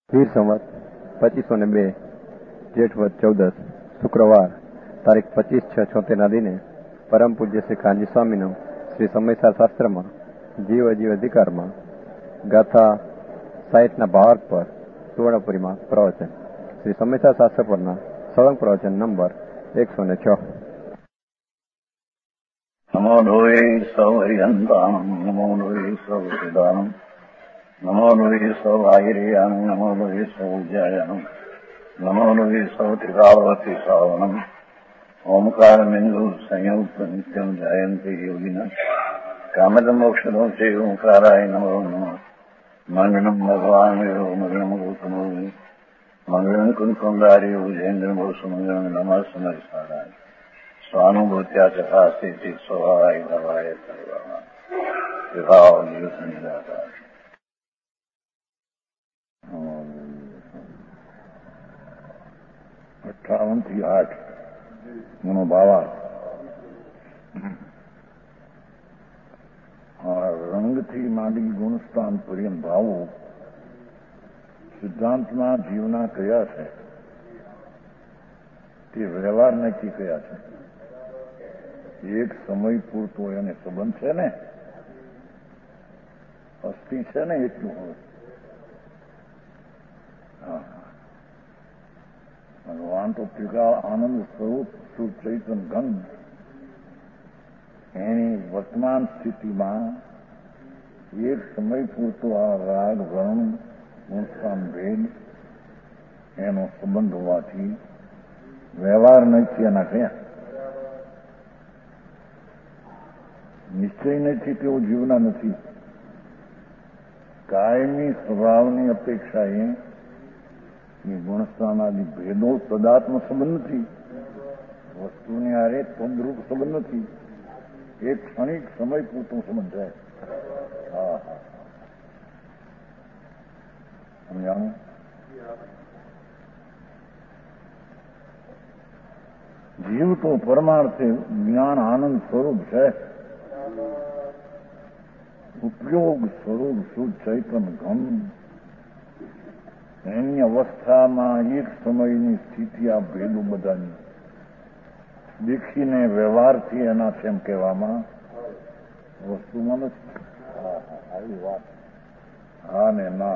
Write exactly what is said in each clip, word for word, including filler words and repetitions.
વીર સંવત પચીસો ને બે જેઠવત ચૌદસ શુક્રવાર તારીખ પચીસ છ છોતેરના દિને પરમ પૂજ્ય શ્રી કાંજી સ્વામીનું શ્રી સમયસાર શાસ્ત્રમાં જીવ અજીવ અધિકારમાં ગાથા સાહિત્યના ભાવાર્થ પર સુવર્ણપુરીમાં પ્રવચન શ્રી સમયસાર શાસ્ત્ર પરના સળંગ પ્રવચન નંબર એકસો ને છ. નમો લોહે સૌ હરિયંતાણમ નમો લોહે સૌ સિદાનમ નમો લોહે સૌ આયર્યામ નમો લોહે સૌ જયામ નમો લોહે સૌ ત્રિકાવતી સાવનમ ઓમકાર બિંદુ સંયુક્ત નિત્યમ જયંતિ યોગિના કામદ મોક્ષદો છે ઓંકારાય નમો નમઃ. મંગલમ ભગવાન વિરો મંગલમ ગૌતમો મંગલમ કુંકુંદારી ઉજેન્દ્ર મોસુ મંગલમ નમઃ સમર્થારાય સ્વાનુભૂત્યા ચકાસ્તી સ્વભાવાય ભવાય સર્વમાં વિભાવ નિર્દાતા. અઠાવન થી આઠ મનો ભાવાર્થ. આ રંગથી માંડી ગુણસ્થાન પર્યંત ભાવો સિદ્ધાંતમાં જીવના કયા છે તે વ્યવહાર નક્કી કયા છે. એક સમય પૂરતો એને સંબંધ છે ને, અસ્થિ છે ને એટલું હોય. હા ભગવાન તો ત્રિકાળ આનંદ સ્વરૂપ શુદ્ધ ચૈતન ઘન એની વર્તમાન સ્થિતિમાં એક સમય પૂરતો આ રાગ વર્ણ ગુણસ્થાન ભેદ એનો સંબંધ હોવાથી વ્યવહાર નથી એના કયા. નિશ્ચય નથી તેઓ જીવના નથી. કાયમી સ્વભાવની અપેક્ષાએ એ ગુણસ્થાન આદિ ભેદો તદાત્મ સંબંધ નથી. વસ્તુની આરે તદ્રૂપ સંબંધ નથી. એક ક્ષણિક સમય પૂરતો સંબંધ છે. હા હા સમજાણું. જીવ તો પરમાર્થે જ્ઞાન આનંદ સ્વરૂપ છે. ઉપયોગ સ્વરૂપ શુદ્ધ ચૈતન ઘન એની અવસ્થામાં એક સમયની સ્થિતિ આ ભેદો બધાની દેખીને વ્યવહારથી એના છે એમ કહેવામાં વસ્તુમાં નથી. આવી વાત હા ને ના.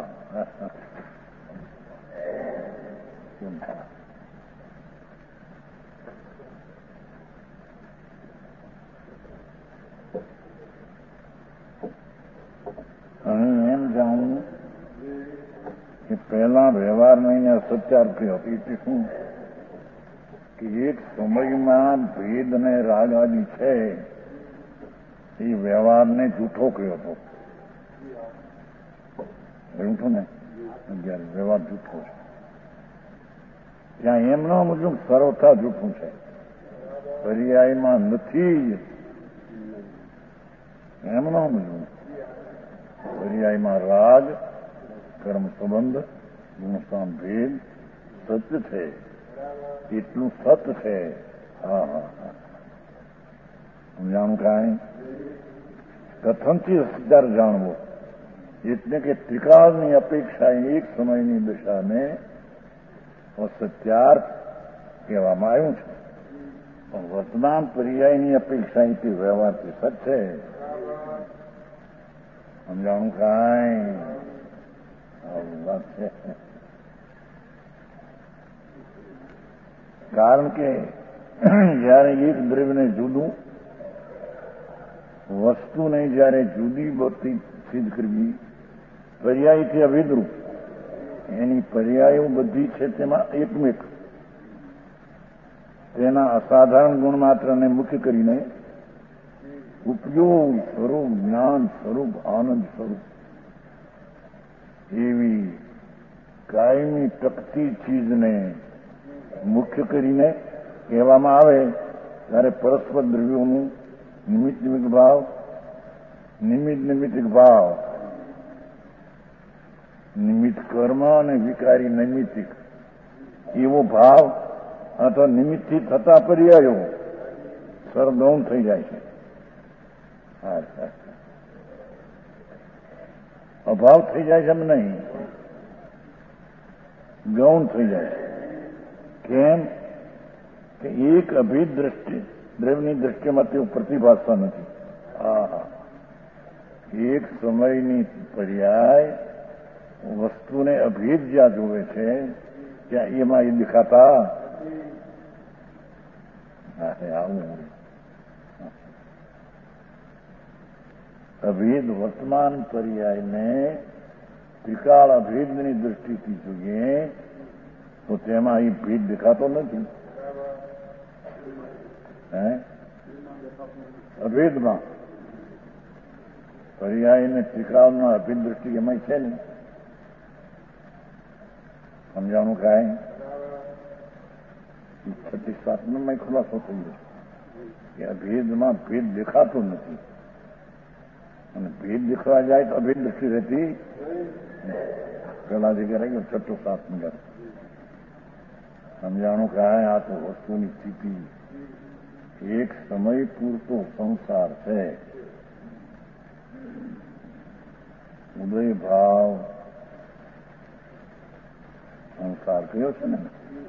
એમ જાણવું કે પહેલા વ્યવહારને સત્યાર્થી હતી તે શું કે એક સમયમાં ભેદ અને રાગ આદિ છે એ વ્યવહારને જૂઠો કર્યો હતો. જૂઠું ને જયારે વ્યવહાર જૂઠો છે ત્યાં એમનો મુજબ સર્વથા જૂઠું છે. પર્યાયમાં નથી એમનો મુજબ. પર્યાયમાં રાગ કર્મ સંબંધ ગુણસ્થાન ભેદ સત્ય છે. એટલું સત છે. હા હા હા સમજાણું કાંઈ. કથનથી અસ્તિત્વ જાણવો એટલે કે ત્રિકાળની અપેક્ષા એક સમયની દશાને અસત્યાર્થ કહેવામાં આવ્યું છે. પણ વર્તમાન પર્યાયની અપેક્ષા એથી વ્યવહારથી સત છે. સમજાણું કાંઈ. વાત છે. કારણ કે જયારે એક દ્રવ્યને જુદું વસ્તુને જયારે જુદી બધી સિદ્ધ કરવી પર્યાયથી અભેદરૂપ એની પર્યાયો બધી છે તેમાં એકમેક તેના અસાધારણ ગુણ માત્રને મુખ્ય કરીને ઉપયોગ સ્વરૂપ જ્ઞાન સ્વરૂપ આનંદ સ્વરૂપ એવી કાયમી ટકતી ચીજને મુખ્ય કરીને કહેવામાં આવે ત્યારે પરસ્પર દ્રવ્યોનું નિમિત્ત નિમિત્ત ભાવ નિમિત્ત નિમિત્તિક ભાવ નિમિત્ત કર્મ અને વિકારી નૈમિત્તિક એવો ભાવ અથવા નિમિત્તથી થતા પર્યાયો સરગૌણ થઈ જાય છે. અભાવ થઈ જાય છે એમ નહીં. ગૌણ થઈ જાય છે. કેમ કે એક અભેદ દ્રષ્ટિ દ્રવ્યની દ્રષ્ટિમાં તેઓ પ્રતિભાસતા નથી. આ એક સમયની પર્યાય વસ્તુને અભેદ જ્યાં જોવે છે ત્યાં એમાં એ દેખાતા આવું અભેદ વર્તમાન પર્યાયને ત્રિકાળ અભેદની દ્રષ્ટિથી જોઈએ તો તેમાં એ ભેદ દેખાતો નથી. હે અભેદમાં પર્યાયને ત્રિકાળમાં અભેદ દ્રષ્ટિ એમાં છે ને સમજાણું કાંઈ છત્રીસ સાતમાં ખુલાસો થઈ ગયો કે અભેદમાં ભેદ દેખાતો નથી અને ભેદ દેખવા જાય તો અભેદ દ્રષ્ટિ રહેતી પેલા જગ્યા રહી ગયો છઠ્ઠો સાત મિનિટ સમજાણું કાંઈ આ તો વસ્તુની સ્થિતિ એક સમય પૂરતો સંસાર છે. ઉદય ભાવ સંસાર કયો છે ને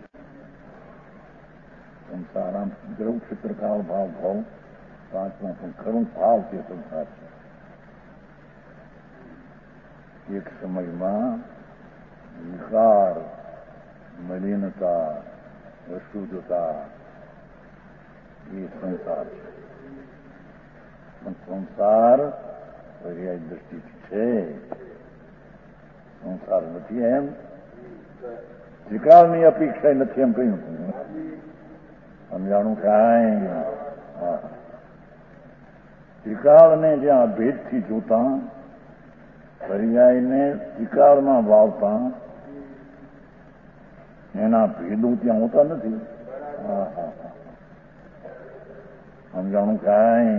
સંસાર આમ દ્રવ ક્ષેત્રકાળ ભાવ ભાવ પાંચમાં પણ ખરું ભાવ તે સંસાર છે. એક સમયમાં વિકાર મલિનતા અશુદ્ધતા એ સંસાર છે. પણ સંસાર પર્યાય દ્રષ્ટિથી છે. સંસાર નથી એમ ત્રિકાળની અપેક્ષા નથી એમ કહ્યું. સમજાણું કાંઈ ત્રિકાળને જ્યાં ભેદથી જોતા પર્યાયને ત્રિકાળમાં વાવતા એના ભેદો ત્યાં હોતા નથી. હા હા હા સમજાણું કાંઈ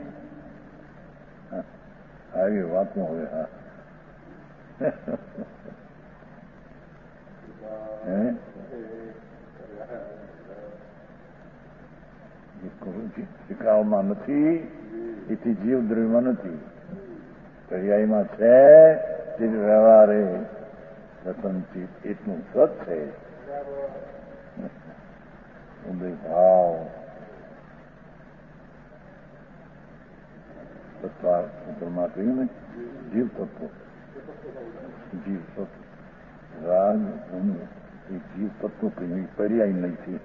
આવી વાતો હવે હા ત્રિકાળમાં નથી એથી જીવ દ્રવ્યમાં નથી. પર્યાયમાં છે તે વ્યવહારે વતનથી એટલું સત છે. ઉદય ભાવ સત્તામાં કહ્યું ને જીવ તત્વ જીવ તત્વ રાગ એ જીવ તત્વ કહ્યું પર્યાય નથી.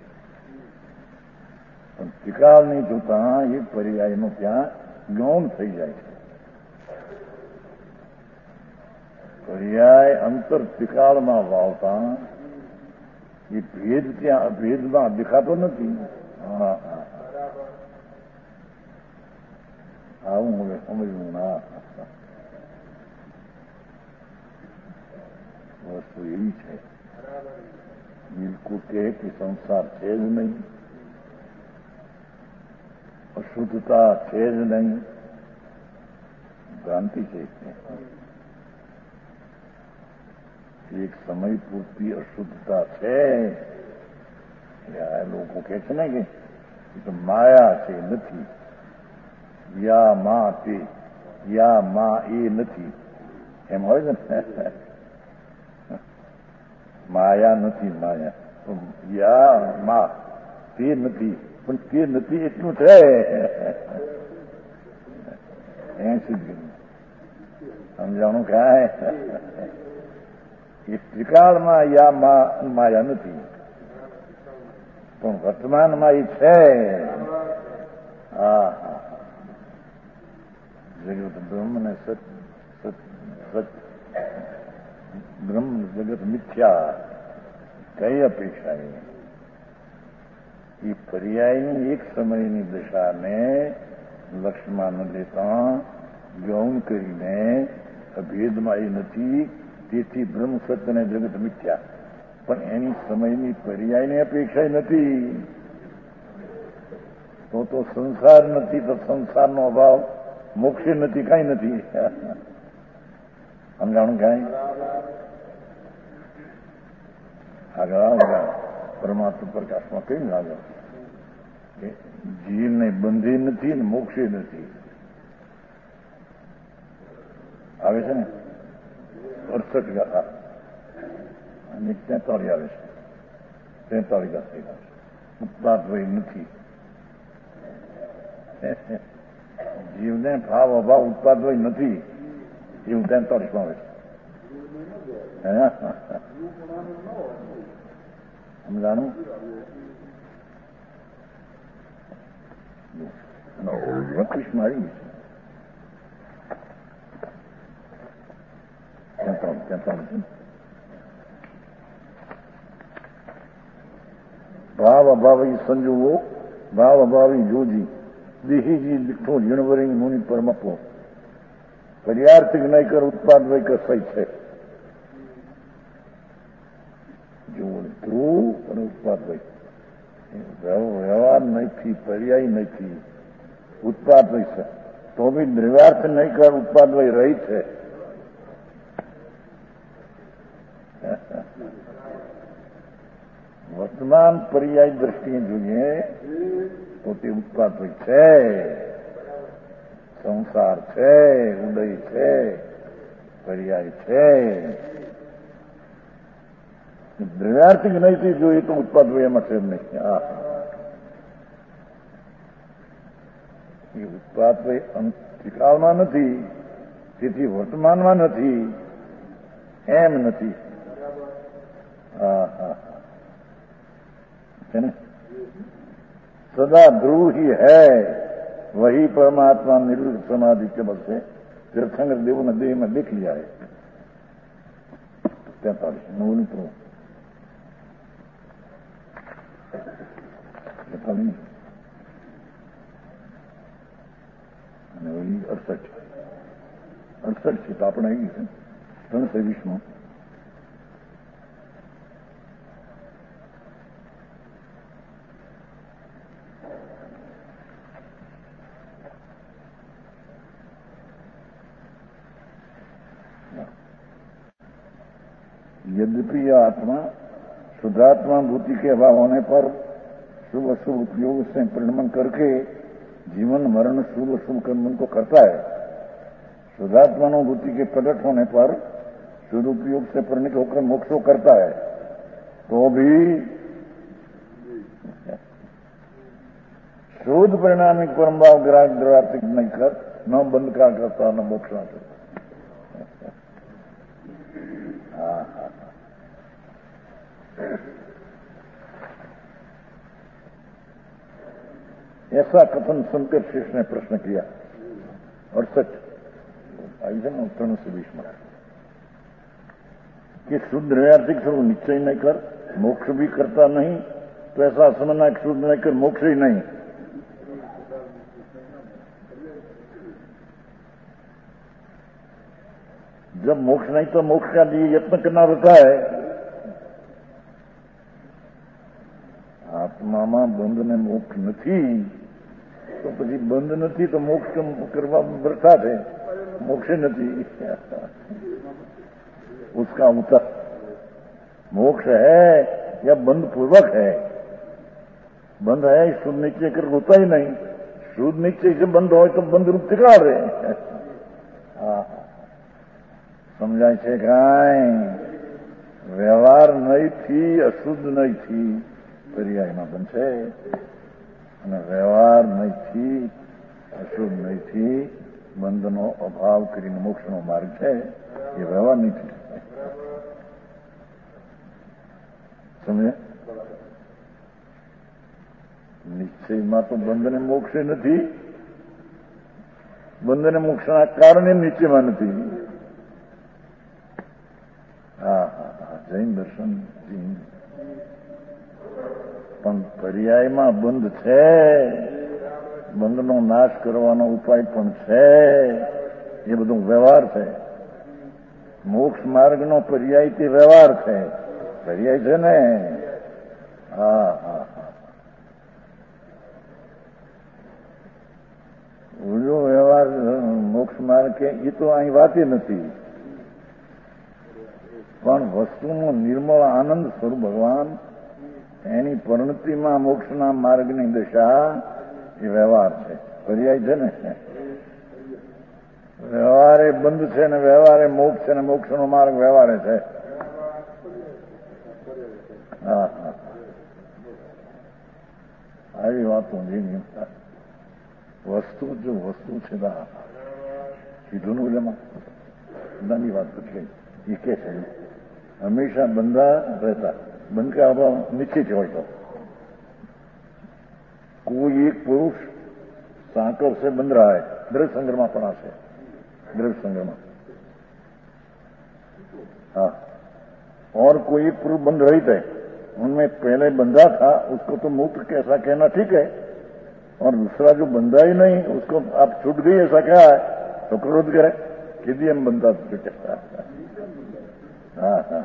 પણ ત્રિકાળ નહીં જોતા એ પર્યાયનો ત્યાં ગૌણ થઈ જાય છે. પર્યાય અંતર ત્રિકાળમાં વાવતા એ ભેદ ત્યાં અભેદમાં દેખાતો નથી. હા હા આવું હવે સમજવું ના વસ્તુ એવી છે બિલકુલ કે સંસાર છે જ નહીં, અશુદ્ધતા છે જ નહીં, ભ્રાંતિ છે. એક સમય પૂરતી અશુદ્ધતા છે. લોકો કહે છે ને કે માયા છે નથી, યા મા તે યા મા એ નથી એમ હોય છે ને. માયા નથી માયા યા મા તે નથી પણ તે નથી એટલું છે. એમ સુધી સમજાણું કાંઈ એ ત્રિકાળમાં યા મા માયા નથી પણ વર્તમાનમાં એ છે. હા હા જગત બ્રહ્મ ને સત સત સત બ્રહ્મ જગત મિથ્યા કઈ અપેક્ષા એ પર્યાયની એક સમયની દશાને લક્ષ્યમાં ન લેતા ગૌણ કરીને અભેદમાં એ નથી તેથી બ્રહ્મ સત્ય અને જગત મિથ્યા પણ એની સમયની પર્યાયની અપેક્ષા નથી. તો તો સંસાર નથી તો સંસારનો અભાવ મોક્ષે નથી કાંઈ નથી. સમજાણું કાંઈ આગળ આગળ પરમાત્મા પ્રકાશમાં કઈ આગળ જીવને બંધે નથી ને મોક્ષે નથી આવે છે ને અડસઠ ગાથા અને તેતાળી આવે છે, તેતાળી ગા થઈ ગયા છે. ઉત્પાદ વય નથી. જીવને ભાવ અભાવ ઉત્પાદ વય નથી એવું તેતાળીસમાં આવે છે. સમજાણું? બત્રીસમાં આવી ગઈ છે. તેતાળીસ તેતાળીસ ભાવ અભાવી સંજોગો ભાવ અભાવી જોજી દેહીજી લીઠો જીણવરી મુનિ પરમપો પર્યાર્થિક નહીં કર ઉત્પાદ વય કસાઈ છે. જોડ ધ્રુવ અને ઉત્પાદ વય વ્યવહાર નહીંથી, પર્યાય નહીંથી, ઉત્પાદ વય છે. તો બી દ્રવ્યાર્થ નહીં કર ઉત્પાદ વય રહી છે. વર્તમાન પર્યાય દ્રષ્ટિએ જોઈએ તો તે ઉત્પાદ વય છે, સંસાર છે, ઉદય છે, પર્યાય છે. દ્રવ્યાર્થિક નહીંથી જોઈએ તો ઉત્પાદ વય એમાં છે નહીં. હા, એ ઉત્પાદ વય અંતિકાળમાં નથી, તેથી વર્તમાનમાં નથી, એમ નથી. હા હા है ना? सदा ध्रुव ही है, वही परमात्मा निर्विघ्न समाधि के बल से तीर्थंकर देव ने देह में देख लिया है. तैतालीस नवनी प्रो અને ઓલી અડસઠ અડસઠ છે તો આપણે આવી છે ત્રણસો વીસમાં. यद्यपि यह आत्मा शुद्धात्मा भूति के अभाव होने पर शुभ अशुभ उपयोग से परिणमन करके जीवन मरण शुभ अशुभ कर्म को करता है. शुद्धात्मानुभूति के प्रकट होने पर शुद्ध उपयोग से परिणित होकर मोक्षो करता है, तो भी शुद्ध परिणामिक परम भाव ग्राहक द्रवार्थिक नहीं कर न बंद का करता न मोक्ष ना करता. हाँ हाँ ऐसा कथन शंकर शेष ने प्रश्न किया. अड़सठ आई है ना उत्तर से बीस में कि शुद्ध न्यायार्थिक से वो निश्चय नहीं कर मोक्ष भी करता नहीं, तो ऐसा समझना कि शुद्ध नहीं कर मोक्ष ही नहीं. जब मोक्ष नहीं तो मोक्ष का लिए यत्न करना रहता है. આત્મામાં બંધ ને મોક્ષ નથી તો પછી બંધ નથી તો મોક્ષ કરવા વર્તા છે, મોક્ષ નથી. उसका उत्तर मोक्ष है या बंध पूर्वक है. बंध है शुद्ध निश्चय कर होता ही नहीं, शुद्ध निश्चय से बंध हो तो बंध रूप दिखा रहे. हाँ समझाय છે કાંઈ વ્યવહાર નહીંથી અશુદ્ધ નહીંથી પર્યાયમાં બનશે અને વ્યવહાર નહીંથી અશુદ્ધ નહીંથી બંધનો અભાવ કરીને મોક્ષનો માર્ગ છે એ વ્યવહાર નથી. સમજે? નિશ્ચયમાં તો બંધને મોક્ષ નથી, બંધને મોક્ષના કારણે નિશ્ચયમાં નથી. હા હા હા જૈન દર્શન પણ પર્યાયમાં બંધ છે, બંધનો નાશ કરવાનો ઉપાય પણ છે, એ બધું વ્યવહાર છે. મોક્ષ માર્ગનો પર્યાય તે વ્યવહાર છે, પર્યાય છે ને. હા હા હા જો વ્યવહાર મોક્ષ માર્ગ કે એ તો અહીં વાતે નથી, પણ વસ્તુનો નિર્મળ આનંદ સ્વરૂપ ભગવાન એની પરિણતિમાં મોક્ષના માર્ગની દશા એ વ્યવહાર છે, પર્યાય છે ને. વ્યવહારે બંધ છે ને વ્યવહારે મોક્ષ છે ને મોક્ષનો માર્ગ વ્યવહારે છે. હા હા આવી વાતો નહીં. વસ્તુ જો વસ્તુ છે કીધું નું એમાં નાની વાત કરી એ કે છે હંમેશા બંધા રહેતા બંધ કે આવા નિશ્ચિત હોય તો कोई एक पुरुष सांकर से बंध रहा है, द्रव्य संग्रमा पड़ा से, द्रव्य संग्रमा, हाँ, और कोई एक पुरुष बंध रहित है, उनमें पहले बंधा था उसको तो मुक्त कैसा कहना ठीक है, और दूसरा जो बंधा ही नहीं उसको आप छूट गई ऐसा क्या है तो क्रोध करे कि हम बंधा छूटे. हाँ हाँ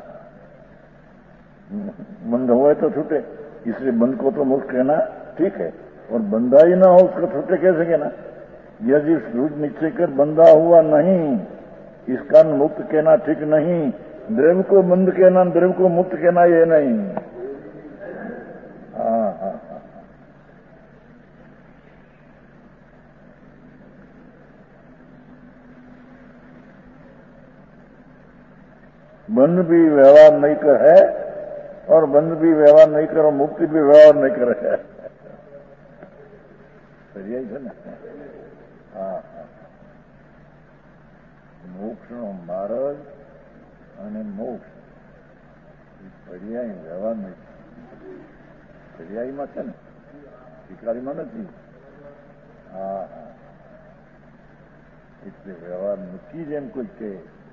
बंध हुआ तो छूटे, इसलिए बंध को तो मुक्त कहना ठीक है, और बंधा ही ना हो उसको छूटे कैसे कहना. यदि सूझ निश्चय कर बंधा हुआ नहीं इस कारण मुक्त कहना ठीक नहीं. द्रव्य को बंध कहना द्रव्य को मुक्त कहना ये नहीं. हाँ हाँ हाँ बंध भी व्यवहार नहीं कर है और बंध भी व्यवहार नहीं करो मुक्ति भी व्यवहार नहीं करे है. પર્યાય છે ને. હા હા મોક્ષનો માર્ગ અને મોક્ષ એ પર્યાય વ્યવહાર નહીં. પર્યાયમાં છે ને શિકારીમાં નથી. હા હા એટલે વ્યવહાર નથી જેમ કોઈ કે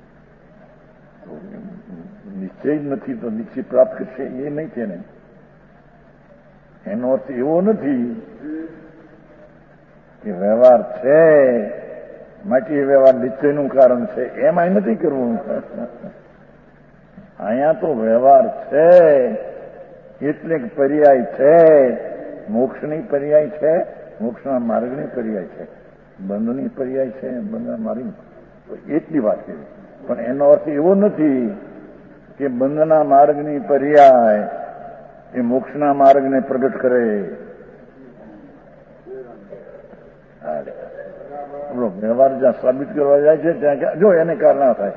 નિશ્ચય જ નથી તો નિશ્ચય પ્રાપ્ત કરશે એ નહીં છે ને. એનો અર્થ એવો નથી કે વ્યવહાર છે માટે એ વ્યવહાર નિશ્ચયનું કારણ છે એમ અહીં નથી કરવું. અહીંયા તો વ્યવહાર છે એટલે પર્યાય છે. મોક્ષની પર્યાય છે, મોક્ષના માર્ગની પર્યાય છે, બંધની પર્યાય છે, બંધના માર્ગ. એટલી વાત છે. પણ એનો અર્થ એવો નથી કે બંધના માર્ગની પર્યાય એ મોક્ષના માર્ગને પ્રગટ કરે. વ્યવહાર જ્યાં સાબિત કરવા જાય છે ત્યાં જો એને કારણ ના થાય.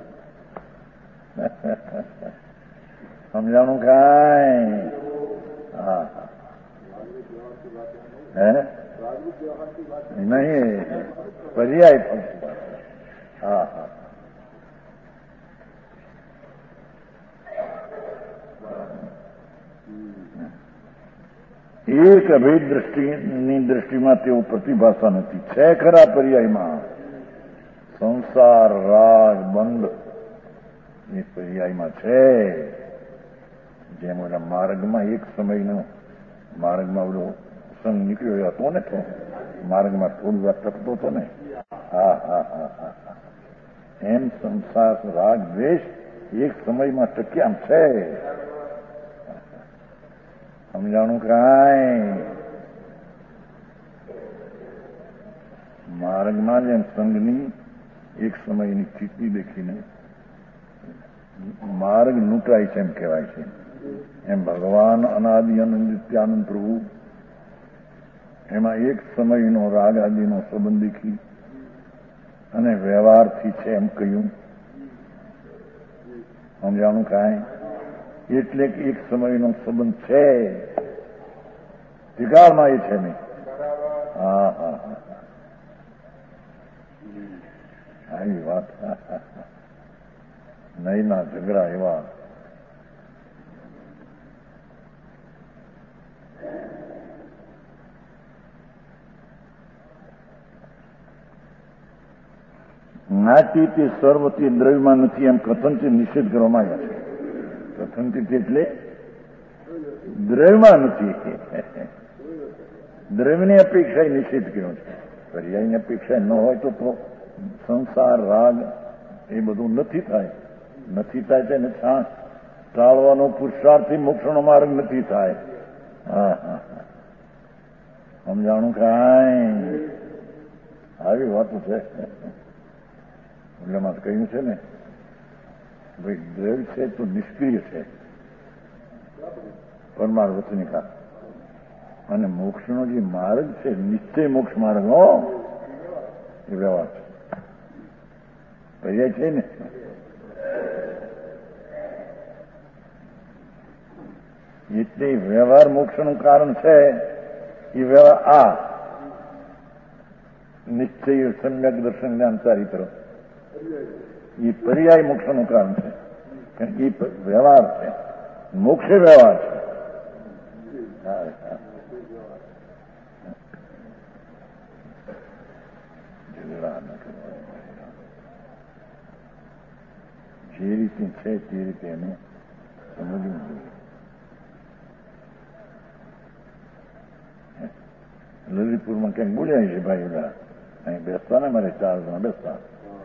સમજાણું કાંઈ? હા હે નહીં પર્યાય. હા હા એક અભેદ દ્રષ્ટિની દ્રષ્ટિમાં તેઓ પ્રતિભાષા નથી. છે ખરા પર્યાયમાં સંસાર રાગ બંધ એ પર્યાયમાં છે. જેમ ઓલા માર્ગમાં એક સમયનો માર્ગમાં ઓલો સંગ નીકળ્યો હતો ને તો માર્ગમાં થોડી વાર ટપતો હતો ને. હા હા હા હા એમ સંસાર રાગ દ્વેષ એક સમયમાં ટક્યામ છે. સમજાણું કાંઈ? માર્ગમાં જેમ સંઘની એક સમયની સ્થિતિ દેખીને માર્ગ લૂંટાય છે એમ કહેવાય છે. એમ ભગવાન અનાદિ અનંત નિત્યાનંદ પ્રભુ એમાં એક સમયનો રાગ આદિનો સંબંધ દેખી અને વ્યવહારથી છે એમ કહ્યું. સમજાણું કાંઈ? એટલે કે એક સમયનો સંબંધ છે, વિકારમાં એ છે નહીં. હા હા હા આવી વાત નહીં ના ઝઘડા એવા. નાટી તે સર્વથી દ્રવ્યમાં નથી એમ કથનથી નિષેધ કરવામાં આવ્યા છે. કથનથી એટલે દ્રવ્યમાં નથી. દ્રવ્યની અપેક્ષા નિષેધ કર્યો છે. પર્યાયની અપેક્ષા ન હોય તો તો સંસાર રાગ એ બધું નથી થાય. નથી થાય તેને ટાળવાનો પુરુષાર્થથી મોક્ષનો માર્ગ નથી થાય. હા હા સમજાણું કાંઈ? આવી વાતો છે. એટલે માં કહ્યું છે ને ભાઈ દ્રવ્ય છે તો નિષ્ક્રિય છે પરમાર્થ વચનિકા, અને મોક્ષનો જે માર્ગ છે નિશ્ચય મોક્ષ માર્ગ હો એ વ્યવહાર છે. પર્યાય છે ને એટલે વ્યવહાર મોક્ષનું કારણ છે એ વ્યવહાર આ નિશ્ચય સમ્યક દર્શન જ્ઞાન ચારિત્ર એ પર્યાય મોક્ષનું કારણ છે. કારણ કે એ વ્યવહાર છે, મોક્ષે વ્યવહાર છે. જે રીતે છે તે રીતે એને સમજવું જોઈએ. લલિતપુરમાં ક્યાંક બોલ્યા છે ભાઈ બધા અહીં બેસતા ને મારે ચાર જણા બેસતા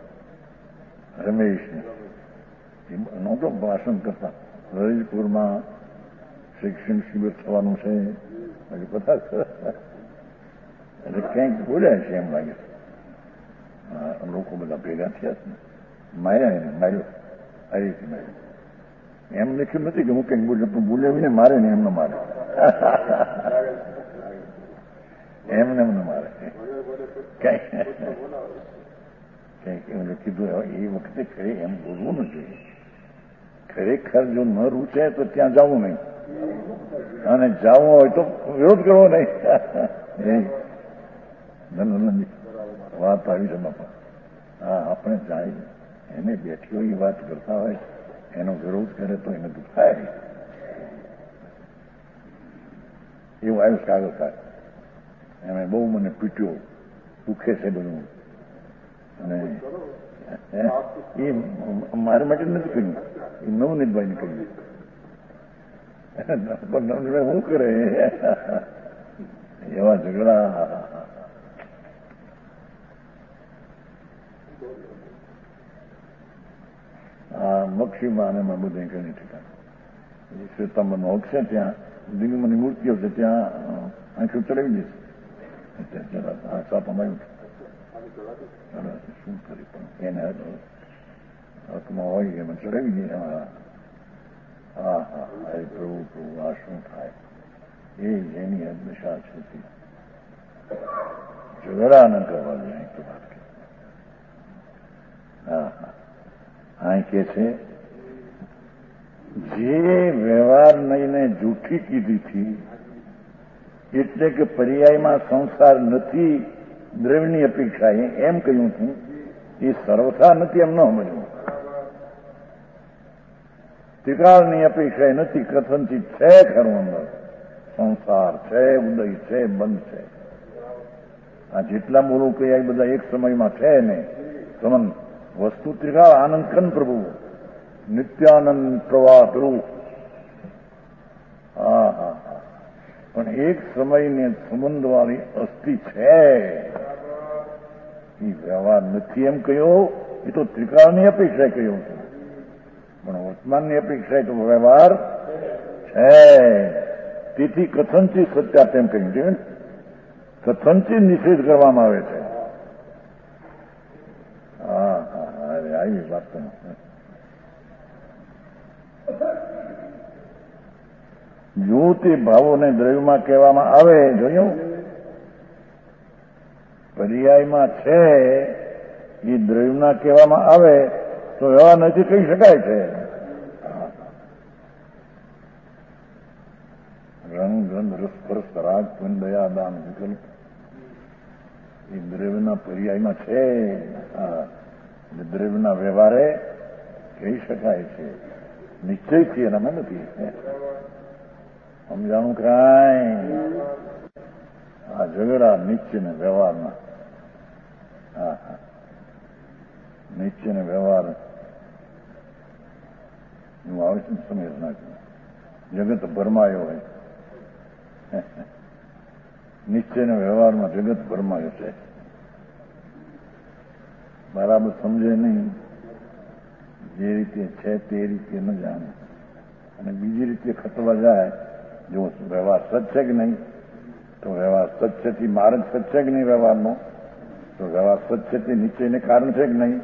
રમેશને નહોતો ભાષણ કરતા. લલિતપુરમાં શિક્ષણ શિબિર થવાનું છે બધા એટલે ક્યાંક બોલ્યા છે એમ લાગે છે. લોકો બધા ભેગા થયા છે ને માર્યા એને માર્યો આ રીતે માર્યો. એમ લખ્યું નથી કે હું કંઈક બોલે પણ બોલાવીને મારે ને એમને મારે એમને એમને મારે કઈ એમને કીધું એ વખતે ખરે એમ બોલવું ન જોઈએ. ખરેખર જો ન રૂચે તો ત્યાં જવું નહીં અને જવું હોય તો વિરોધ કરવો નહીં. વાત આવી છે બાપા. હા આપણે જાય એને બેઠીઓ એ વાત કરતા હોય એનો વિરોધ કરે તો એને દુઃખ થાય. એવું આવ્યું કાગળ થાય એમે બહુ મને પીટ્યો દુઃખે છે બધું. અને એ મારા માટે નથી કર્યું, એ નવનીતભાઈને કર્યું. નવનીતભાઈ શું કરે એવા ઝઘડા. આ મક્ષીમાં અને એમાં બધું ઘણી ઠેકાણ શ્વેતાંબર નો છે ત્યાં દિલ્હીમાંની મૂર્તિઓ છે ત્યાં આંખો ચડાવી દઈશ. સાપામાં આવ્યું શું કરી પણ એને હાથમાં હોય એમાં ચડાવી દઈએ. હા હા હા પ્રભુ પ્રભુ આ શું થાય એ જેની અદશા છે ઝઘડા ન કરવા જોઈએ તો વાત કરી. હા હા આ કે છે જે વ્યવહાર નહીને જૂઠી કીધી હતી એટલે કે પર્યાયમાં સંસાર નથી દ્રવ્યની અપેક્ષા એમ કહ્યું હતું એ સર્વથા નથી એમ ન સમજવું. ત્રિકાળની અપેક્ષા નથી કથનથી છે ખરું અંદર સંસાર છે, ઉદય છે, બંધ છે. આ જેટલા મૂળો કયા બધા એક સમયમાં છે ને સમન વસ્તુ ત્રિકાળ આનંદ ખન પ્રભુ નિત્યાનંદ પ્રવાહ ધ્રુવ. હા હા હા પણ એક સમયને સંબંધ વાળી અસ્થિ છે એ વ્યવહાર નથી એમ કહ્યો. એ તો ત્રિકાળની અપેક્ષા કહ્યું છે પણ વર્તમાનની અપેક્ષા તો વ્યવહાર છે. તેથી કથનથી સત્યા તેમ કહ્યું છે. કથનથી નિષેધ કરવામાં આવે છે. હા હા અરે આવી વાત તો જો તે ભાવોને દ્રવ્યમાં કહેવામાં આવે જોયું પર્યાયમાં છે એ દ્રવ્યના કહેવામાં આવે તો એવા નથી કહી શકાય છે. રંગ ગંધ રસપરસ રાગ દયા દાન વિકલ્પ એ દ્રવ્યના પર્યાયમાં છે. દ્રવ્યના વ્યવહારે કહી શકાય છે નિશ્ચયથી એનામાં નથી. સમજાણું કાંઈ આ ઝઘડા નિશ્ચય ને વ્યવહારના. હા હા નિશ્ચય ને વ્યવહાર હું આવે છે ને સમય નાખ્યું જગત ભરમાયો હોય. નિશ્ચય ને વ્યવહારમાં જગત ભરમાયો છે. બરાબર સમજે નહીં જે રીતે છે તે રીતે ન જાણે અને બીજી રીતે ખતવા જાય. જો વ્યવહાર સચ છે કે નહીં તો વ્યવહાર સચ છે તે માર્ગ સચ છે કે નહીં વ્યવહારનો તો વ્યવહાર સચ છે તે નિશ્ચયને કારણ છે કે નહીં.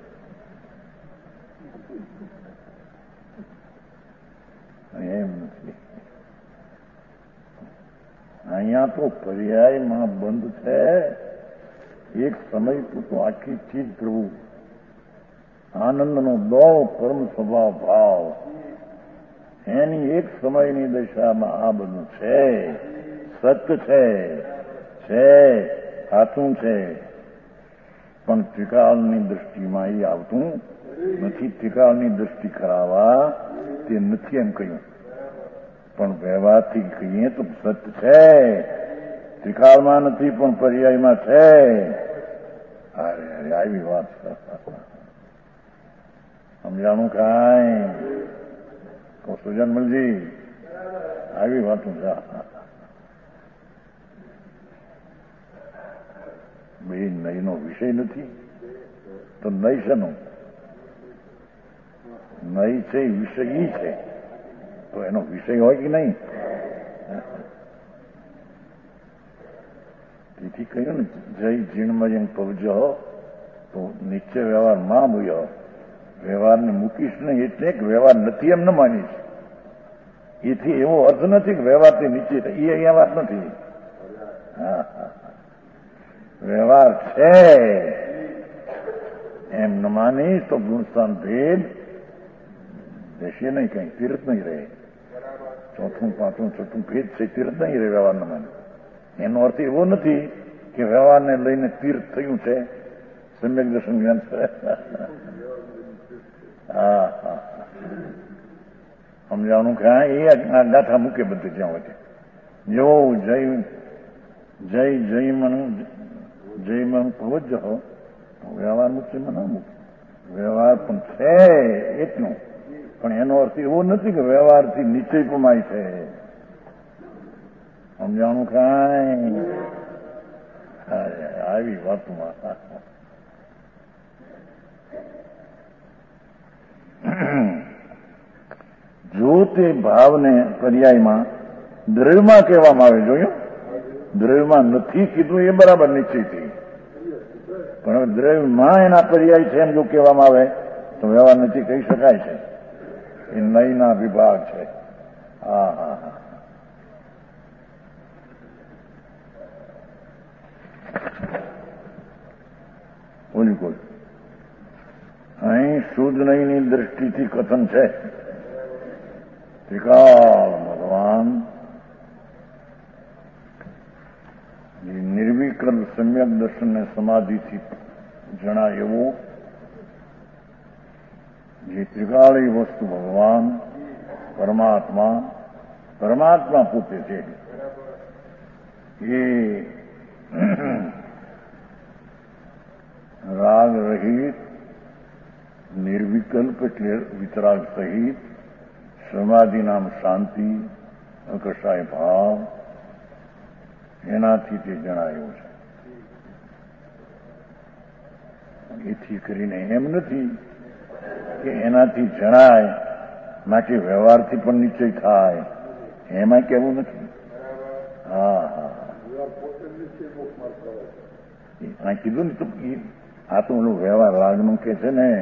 એમ નથી. અહીંયા તો પર્યાયમાં બંધ છે. એક સમય પૂરતો આખી ચીજ પ્રભુ આનંદનો દો પરમ સ્વભાવ ભાવ એની એક સમયની દશામાં આ બધું છે, સત્ય છે, છે સાચું છે, પણ ત્રિકાળની દ્રષ્ટિમાં એ આવતું નથી. ત્રિકાળની દ્રષ્ટિ કરાવવા તે નથી એમ કહ્યું, પણ વ્યવહારથી કહીએ તો સત્ય છે. ત્રિકાળમાં નથી પણ પર્યાયમાં છે. અરે અરે આવી વાત સમજાણું કાંઈ સુજનમલજી, આવી વાતું છે. બે નહીનો વિષય નથી તો નહીં શેનો? નહીં છે વિષય ઈ છે, તો એનો વિષય હોય કે નહીં? તેથી કહ્યું ને, જય જીણમયંગ પવજો તો નિશ્ચય વ્યવહાર માં ભૂયો. વ્યવહારને મૂકીશ નહીં એટલે કે વ્યવહાર નથી એમ ન માનીશ. એથી એવો અર્થ નથી કે વ્યવહારથી નીચે, એ અહીંયા વાત નથી. હા હા, વ્યવહાર છે એમ ન માનીશ તો ગુણસ્થાન ભેદ દેશે નહીં, કઈ તીર્થ નહીં રહે. ચોથું પાંચું છઠ્ઠું ભેદ છે, તીર્થ નહીં રહે વ્યવહાર ન માને. એનો અર્થ એવો નથી કે વ્યવહારને લઈને તીર્થ થયું છે. સમ્યક દર્શન જ્ઞાન છે. હા હા, સમજાવવાનું કે એ આ ગાથા મૂકે બધું જ્યાં હોય જો જય જય જય મન જય મન પવજો હો તો વ્યવહાર મૂકશે ના મૂકે. વ્યવહાર પણ છે એટલું, પણ એનો અર્થ એવો નથી કે વ્યવહારથી નિશ્ચય પમાય છે. સમજાણું કાંઈ આવી વાતમાં જો તે ભાવને પર્યાયમાં દ્રવ્યમાં કહેવામાં આવે, જોયું દ્રવ્યમાં નથી કીધું એ બરાબર નિશ્ચયથી, પણ હવે દ્રવ્યમાં એના પર્યાય છે એમ જો કહેવામાં આવે તો વ્યવહાર નથી કહી શકાય છે. એ નયના વિભાગ છે. હા હા હા, બિલકુલ. અહીં શુદ્ધ નહીની દ્રષ્ટિથી કથન છે. ત્રિકાળ ભગવાન નિર્વિકલ્પ સમ્યક દર્શનને સમાધિથી જણાય એવું જે ત્રિકાળી વસ્તુ ભગવાન પરમાત્મા પરમાત્મા પોતે છે એ રાગ રહિત નિર્વિકલ્પ એટલે વિતરાગ સહિત સમાધિ નામ શાંતિ અકશાય ભાવ એનાથી તે જણાયું છે. એથી કરીને એમ નથી કે એનાથી જણાય માટે વ્યવહારથી પણ નિશ્ચય થાય, એમાં કેવું નથી. હા હા, આ કીધું ને તો આ તો ઓલું વ્યવહાર રાગનું કે છે ને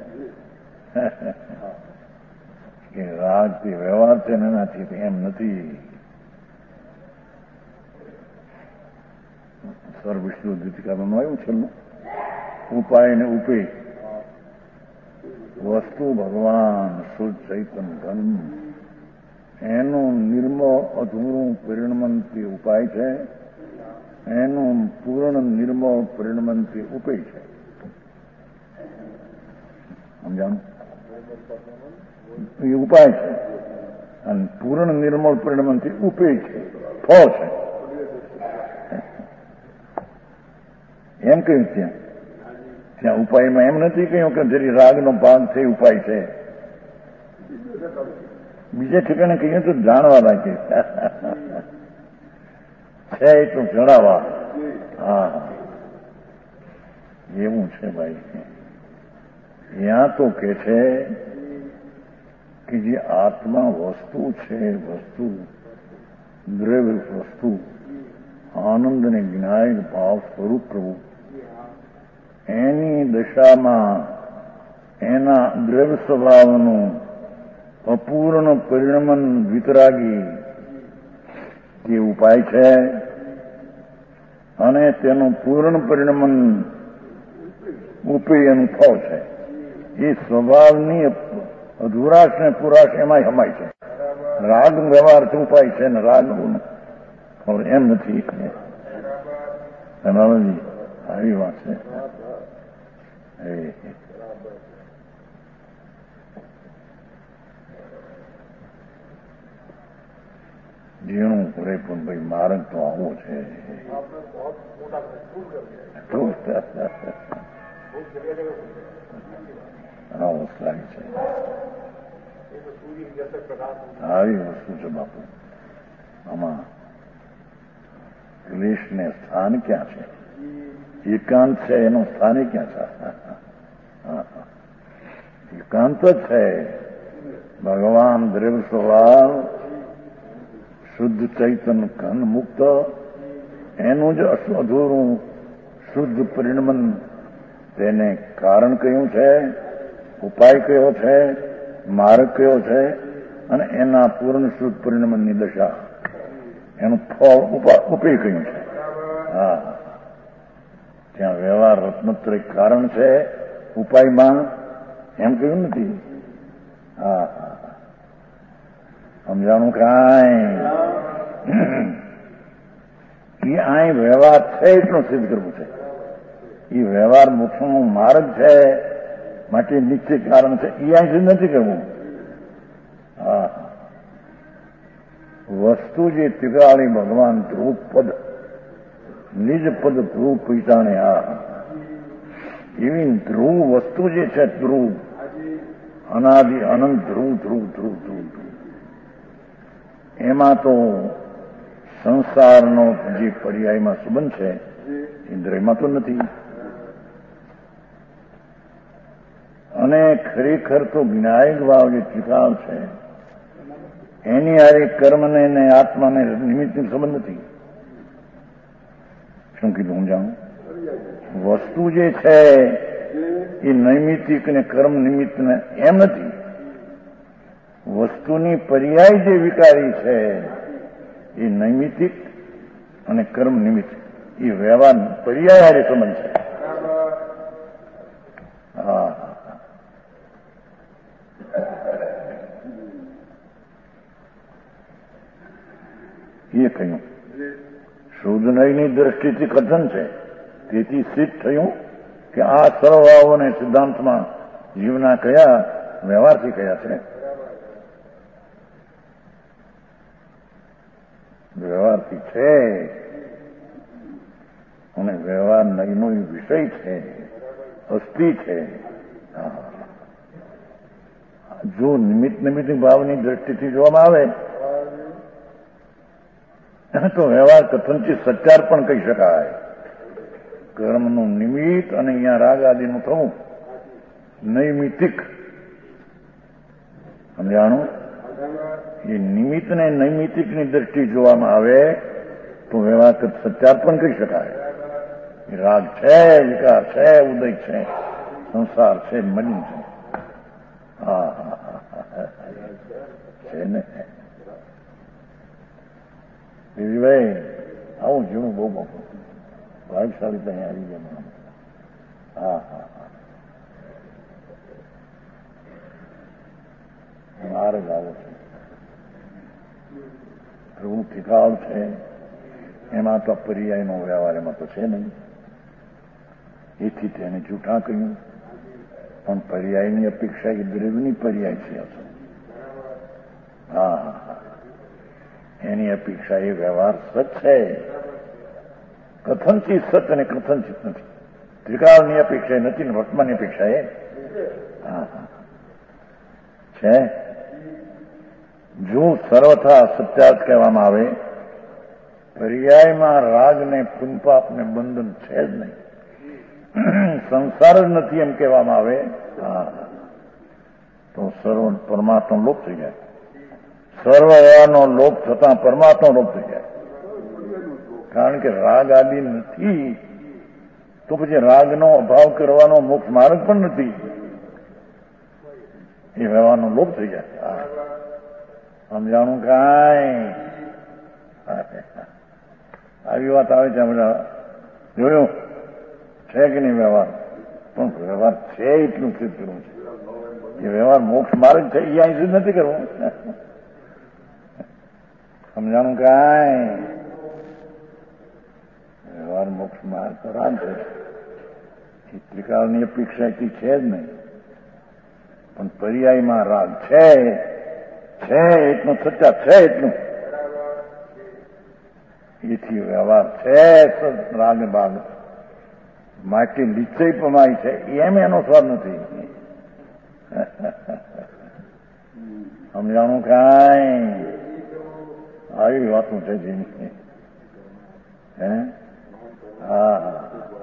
કે રાગથી વ્યવહાર છે ને એનાથી એમ નથી. સર વિષ્ણુ દીતિકામાં આવ્યું છેલ્લું ઉપાય ને ઉપે વસ્તુ ભગવાન શુદ્ધ ચૈતન ધન એનું નિર્મળ અધૂરું પરિણમનથી ઉપાય છે, એનું પૂર્ણ નિર્મળ પરિણમનથી ઉપેય છે. સમજાણું? એ ઉપાય છે અને પૂર્ણ નિર્મળ પરિણમનથી ઉપેય છે, ફળ છે. એમ કહ્યું ત્યાં ત્યાં ઉપાયમાં એમ નથી કહ્યું કે જરી રાગનો ભાગ છે ઉપાય છે. બીજે ઠેકાણે કહીએ તો જાણવા લાગે છે એટલું જણાવવા. હા, એવું છે ભાઈ. ત્યાં તો કે છે કે જે આત્મા વસ્તુ છે, વસ્તુ દ્રવ્ય વસ્તુ આનંદ અને જ્ઞાન ભાવ સ્વરૂપ પ્રભુ એની દશામાં એના દ્રવ્ય સ્વભાવનું અપૂર્ણ પરિણમન વિતરાગી તે ઉપાય છે અને તેનું પૂર્ણ પરિણમન ઉપેય એનું ફળ છે. એ સ્વભાવની અધુરાશ ને પુરાશ એમાંય હમાય છે. રાગ વ્યવહારથી ઉપાય છે ને રાગ એમ નથી. એનાજી આવી વાત છે. જીણું કરે પણ ભાઈ માર્ગ તો આવો છે. આવો લાગે છે. આવી વસ્તુ છે બાપુ. આમાં ક્લેશને સ્થાન ક્યાં છે? એકાંત છે એનું સ્થાન ક્યાં છે? એકાંત જ છે. ભગવાન દ્રવ્ય સ્વભાવ શુદ્ધ ચૈતન ઘન મુક્ત એનું જ અધૂરું શુદ્ધ પરિણમન તેને કારણ કયું છે, ઉપાય કયો છે, માર્ગ કયો છે અને એના પૂર્ણ શુદ્ધ પરિણમનની દશા એનું ફળ ઉપે કયું છે. હા, ત્યાં વ્યવહાર રત્નત્રય કારણ છે ઉપાયમાં એમ કહ્યું નથી. હા, સમજાણું કાંઈ એ અહીં વ્યવહાર છે એટલું સિદ્ધ કરવું છે. એ વ્યવહાર મોક્ષનો માર્ગ છે માટે નિશ્ચિત કારણ છે એ અહીં સિદ્ધ નથી કરવું. હા, વસ્તુ જે ત્રિકાળી ભગવાન ધ્રુવ પદ નિજ પદ ધ્રુવ પૈસાને આ એવી ધ્રુવ વસ્તુ જે છે ધ્રુવ અનાદિ અનંત ધ્રુવ ધ્રુવ ધ્રુવ ધ્રુવ ધ્રુવ એમાં તો સંસારનો જે પર્યાયમાં સંબંધ છે ઇન્દ્રિયમાં તો નથી. અને ખરેખર તો જ્ઞાયક ભાવ જે ત્રિકાળ છે એની હારે કર્મને ને આત્માને નિમિત્તનો સંબંધ નથી. શું કીધું હું જાણું? વસ્તુ જે છે એ નૈમિતિક ને કર્મ નિમિત્ત ને એમ નથી. વસ્તુની પર્યાય જે વિકારી છે એ નૈમિતિક અને કર્મ નિમિત્ત એ વ્યવહાર પર્યાય હારે સંબંધ છે. હા, એ કહ્યું શોધનયની દ્રષ્ટિથી કથન છે. તેથી સિદ્ધ થયું કે આ સર્વભાવોને સિદ્ધાંતમાં જીવના કયા વ્યવહારથી કયા છે. વ્યવહારથી છે અને વ્યવહાર નયનો વિષય છે, અસ્થિ છે. જો નિમિત્ત નિમિત્ત ભાવની દ્રષ્ટિથી જોવામાં આવે તો વ્યવહાર કથનથી સચ્ચાર પણ કહી શકાય. કર્મનું નિમિત્ત અને અહીંયા રાગ આદિનું થવું નૈમિતિક. સમજાણું? એ નિમિત્તને નૈમિતિકની દ્રષ્ટિ જોવામાં આવે તો વ્યવહાર સચ્ચાર પણ કહી શકાય. રાગ છે, વિકાર છે, ઉદય છે, સંસાર છે, મલિન છે. હા છે ને ભાઈ આવું જીવનું બહુ મોટું ભાગશાળી ત્યાં આવી ગયા. હા હા હા માર્ગ આવો છે. પ્રભુ ઠીકાળ છે એમાં તો પર્યાયનો વ્યવહાર એમાં તો છે નહીં. એથી તેને જૂઠા કહ્યું પણ પર્યાયની અપેક્ષા એ દ્રવ્યની પર્યાય છે. હા હા હા એની અપેક્ષા એ વ્યવહાર સત છે. કથનથી સત અને કથનથી નથી. ત્રિકાળની અપેક્ષા નથી ને વર્તમાનની અપેક્ષા એ હા હા છે. જો સર્વથા સત્યાર્થ કહેવામાં આવે પર્યાયમાં રાગ ને પુનપાપ ને બંધન છે જ નહીં, સંસાર જ નથી એમ કહેવામાં આવે હા તો સર્વ પરમાત્મા લોપ થઈ જાય. સર્વ વ્યવહારનો લોપ થતા પરમાત્મા લોપ થઈ જાય. કારણ કે રાગ આદિ નથી તો પછી રાગનો અભાવ કરવાનો મોક્ષ માર્ગ પણ નથી. એ વ્યવહારનો લોપ થઈ જાય. સમજાણું કાંઈ? આવી વાત આવે છે બધા જોયું છે કે નહીં વ્યવહાર? પણ વ્યવહાર છે એટલું સિદ્ધ કરવું છે. એ વ્યવહાર મોક્ષ માર્ગ છે એ અહીં સિદ્ધ નથી કરવું. સમજાણું કાંઈ? વ્યવહાર મોક્ષ માર્ગ તો રામ છે. ત્રિકાળની અપેક્ષા એટલી છે જ નહીં, પણ પર્યાયમાં રાગ છે છે એટલું સચ્ચા છે એટલું એથી વ્યવહાર છે. રાગ બાગ માટે નિશ્ચય પ્રમાય છે એમ એનો સ્વાદ નથી. સમજાણું કાંઈ? આવી વાતું છે જેની હે હા હા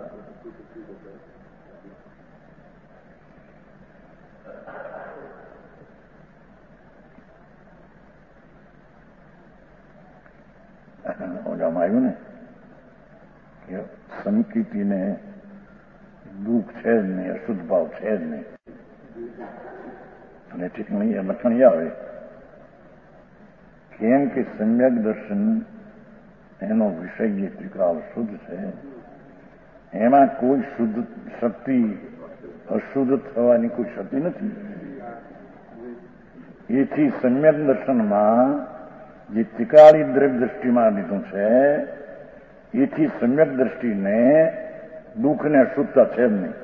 ઓલામાં આવ્યું ને કે સંકિતિને દુઃખ છે જ નહીં, અશુદ્ધ ભાવ છે જ નહીં. અને ઠીકણી લખણી આવે કેમ કે સમ્યક દર્શન એનો વિષય જે ત્રિકાળ શુદ્ધ છે એમાં કોઈ શુદ્ધ શક્તિ અશુદ્ધ થવાની કોઈ શક્તિ નથી. એથી સમ્યક દર્શનમાં જે ત્રિકાળી દ્રવ્ય દ્રષ્ટિમાં લીધું છે એથી સમ્યક દ્રષ્ટિને દુઃખને અશુદ્ધતા છે જ નહીં.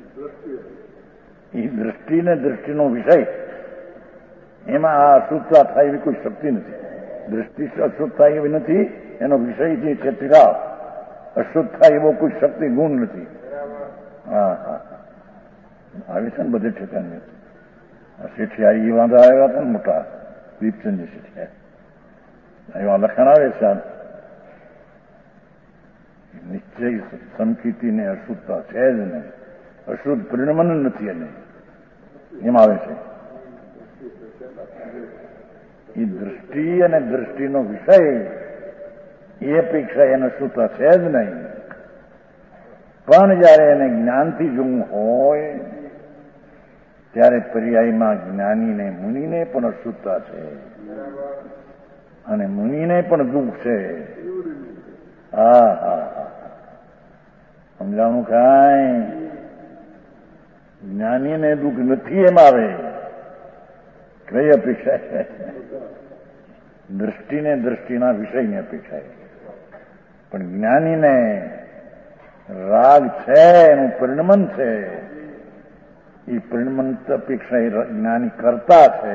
એ દ્રષ્ટિને દ્રષ્ટિનો વિષય એમાં આ અશુદ્ધતા થાય એવી કોઈ શક્તિ નથી. દ્રષ્ટિ અશુદ્ધ થાય એવી નથી, એનો વિષય જે છે ત્રિકાળ અશુદ્ધ થાય એવો કોઈ શક્તિ ગુણ નથી. હા હા આવે છે ને બધે ઠેકાને. શેઠિયા એ વાંધા આવ્યા હતા ને મોટા દીપચંદ શેઠિયા એવા લખાણ આવે છે. નિશ્ચય સંકિતિને અશુદ્ધતા છે જ નહીં, અશુદ્ધ પરિણમન નથી. એને એમ આવે છે એ દ્રષ્ટિ અને દ્રષ્ટિનો વિષય એ અપેક્ષા એને અશુદ્ધતા છે જ નહીં. પણ જયારે એને જ્ઞાનથી જોવું હોય ત્યારે પર્યાયમાં જ્ઞાનીને મુનિને પણ અશુદ્ધતા છે અને મુનિને પણ દુઃખ છે. હા હા હા સમજાણું કાંઈ? જ્ઞાનીને દુઃખ નથી એમ આવે. કઈ અપેક્ષા છે? દ્રષ્ટિને દ્રષ્ટિના વિષયની અપેક્ષા છે. પણ જ્ઞાનીને રાગ છે, એનું પરિણમન છે. એ પરિણમન અપેક્ષા એ જ્ઞાની કરતા છે.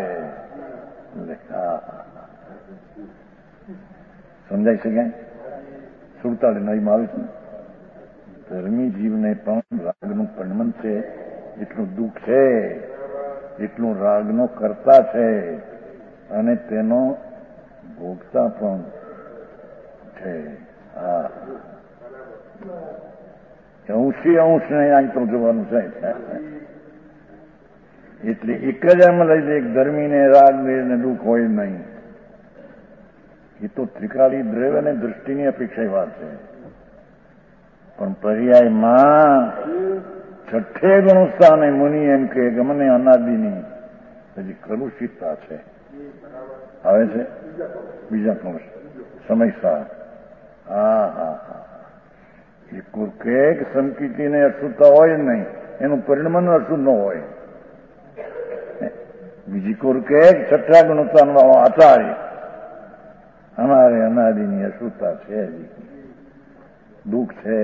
સમજાય છે ક્યાંય? સુડતાળી નવીમાં આવે છે. ધર્મી જીવને પણ રાગનું પરિણમન છે. જેટલું દુઃખ છે એટલું રાગનો કરતા છે અને તેનો ભોગતા પણ છે. હા અંશી અંશને અહીં તો જોવાનું છે. એટલે એક જ એમ લઈ લે ધર્મીને રાગ ને દુઃખ હોય નહીં. એ તો ત્રિકાળી દ્રવ્ય અને દૃષ્ટિની અપેક્ષા વાત છે. પણ પર્યાયમાં છઠ્ઠે ગણું સ્થાને મુનિ એમ કે મને અનાદિની હજી કલુષિતતા છે. આવે છે બીજા પણ સમયસર. હા હા હા એ કુર્કેક સંકિતિને અશુદ્ધતા હોય જ નહીં, એનું પરિણમન અશુદ્ધ ન હોય. બીજી કુર્કેક છઠ્ઠા ગુણોત્તાન વાળો આચાર્ય અમારે અનાદિની અશુદ્ધતા છે, દુઃખ છે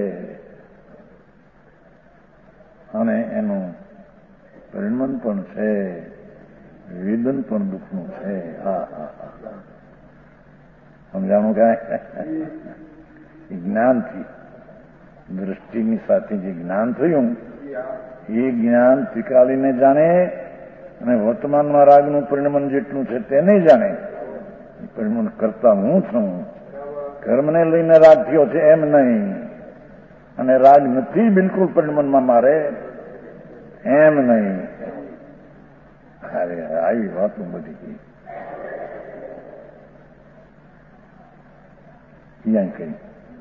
અને એનું પરિણમન પણ છે, વેદન પણ દુઃખનું છે. હા હા હા સમજાણું કાંઈ? જ્ઞાનથી દ્રષ્ટિની સાથે જે જ્ઞાન થયું એ જ્ઞાન ત્રિકાળીને જાણે અને વર્તમાનમાં રાગનું પરિણમન જેટલું છે તેને જાણે. પરિણમન કરતા હું છું. કર્મને લઈને રાગ થયો છે એમ નહીં, અને રાગ નથી બિલકુલ પરિણમનમાં મારે એમ નહીં. અરે આવી વાતો બધી અહીંયા કહી.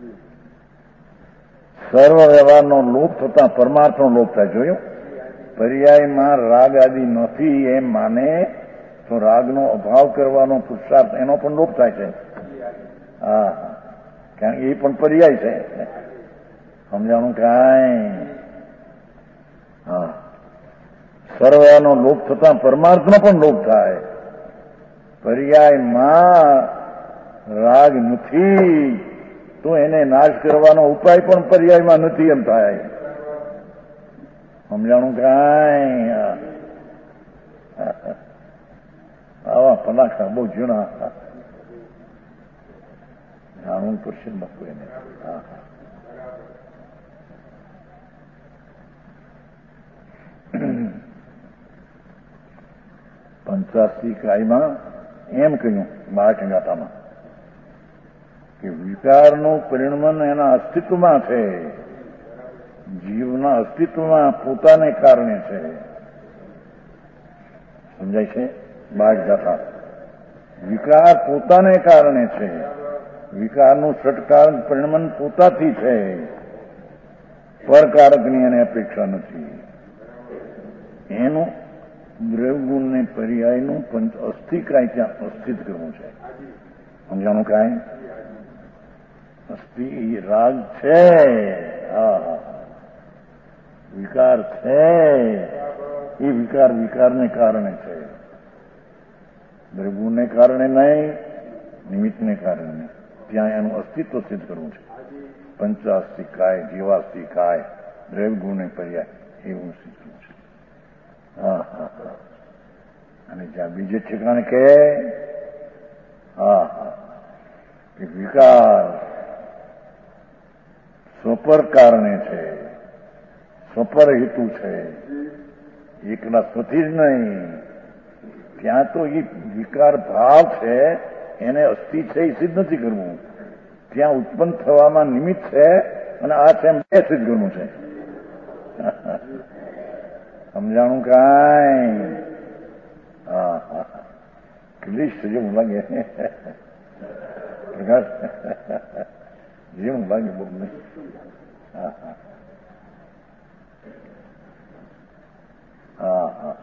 સર્વ વ્યવહારનો લોપ થતા પરમાર્થનો લોપ થાય. જોયું? પર્યાયમાં રાગ આદિ નથી એમ માને તો રાગનો અભાવ કરવાનો પુરુષાર્થ એનો પણ લોપ થાય છે. હા કારણ કે એ પણ પર્યાય છે. સમજાણું કાંઈ? હા સર્વનો લોપ થતા પરમાર્થનો પણ લોપ થાય. પર્યાયમાં રાગ નથી તો એને નાશ કરવાનો ઉપાય પણ પર્યાયમાં નથી એમ થાય. સમજાણું કાંઈ? આવા પલાખા બહુ જૂના જાણવું પડશે ને બાપુ એને. હા હા પંચાસી કાયમાં એમ કહ્યું બાળકગાથામાં કે વિકારનું પરિણમન એના અસ્તિત્વમાં છે, જીવના અસ્તિત્વમાં પોતાને કારણે છે. સમજાય છે? બાળકગાથા વિકાર પોતાને કારણે છે, વિકારનું સટકાર પરિણમન પોતાથી છે, પરકારકની એને અપેક્ષા નથી. એનું દ્રવ્યગુણ ને પર્યાયનું પંચ અસ્થિકાય ત્યાં અસ્થિત કરવું છે. સમજાણું કાંઈ? અસ્થિ રાગ છે, હા વિકાર છે, એ વિકાર વિકારને કારણે છે, દ્રવ્યગુણને કારણે નહીં, નિમિત્તને કારણે નહીં. ત્યાં એનું અસ્તિત્વ સિદ્ધ કરવું છે. પંચાસ્થિકાય જીવાસ્થિકાય દ્રવ્યગુણને પર્યાય એવું સિદ્ધ કરવું છે. હા હા હા અને જ્યાં બીજે ઠેકાણે કે હા હા કે વિકાર સ્વપર કારણે છે, સ્વપર હેતુ છે, એકલા સ્વથી જ નહીં. ત્યાં તો એ વિકાર ભાવ છે એને અસ્થિ છે એ સિદ્ધ નથી કરવું. ત્યાં ઉત્પન્ન થવામાં નિમિત્ત છે અને આ છે એમ બે સિદ્ધ કરવું છે. સમજાણું કાંઈ? હા હા ક્લિષ્ટ જેવું લાગે પ્રકાશ, જેવું લાગે બહુ નહીં. હા હા હા હા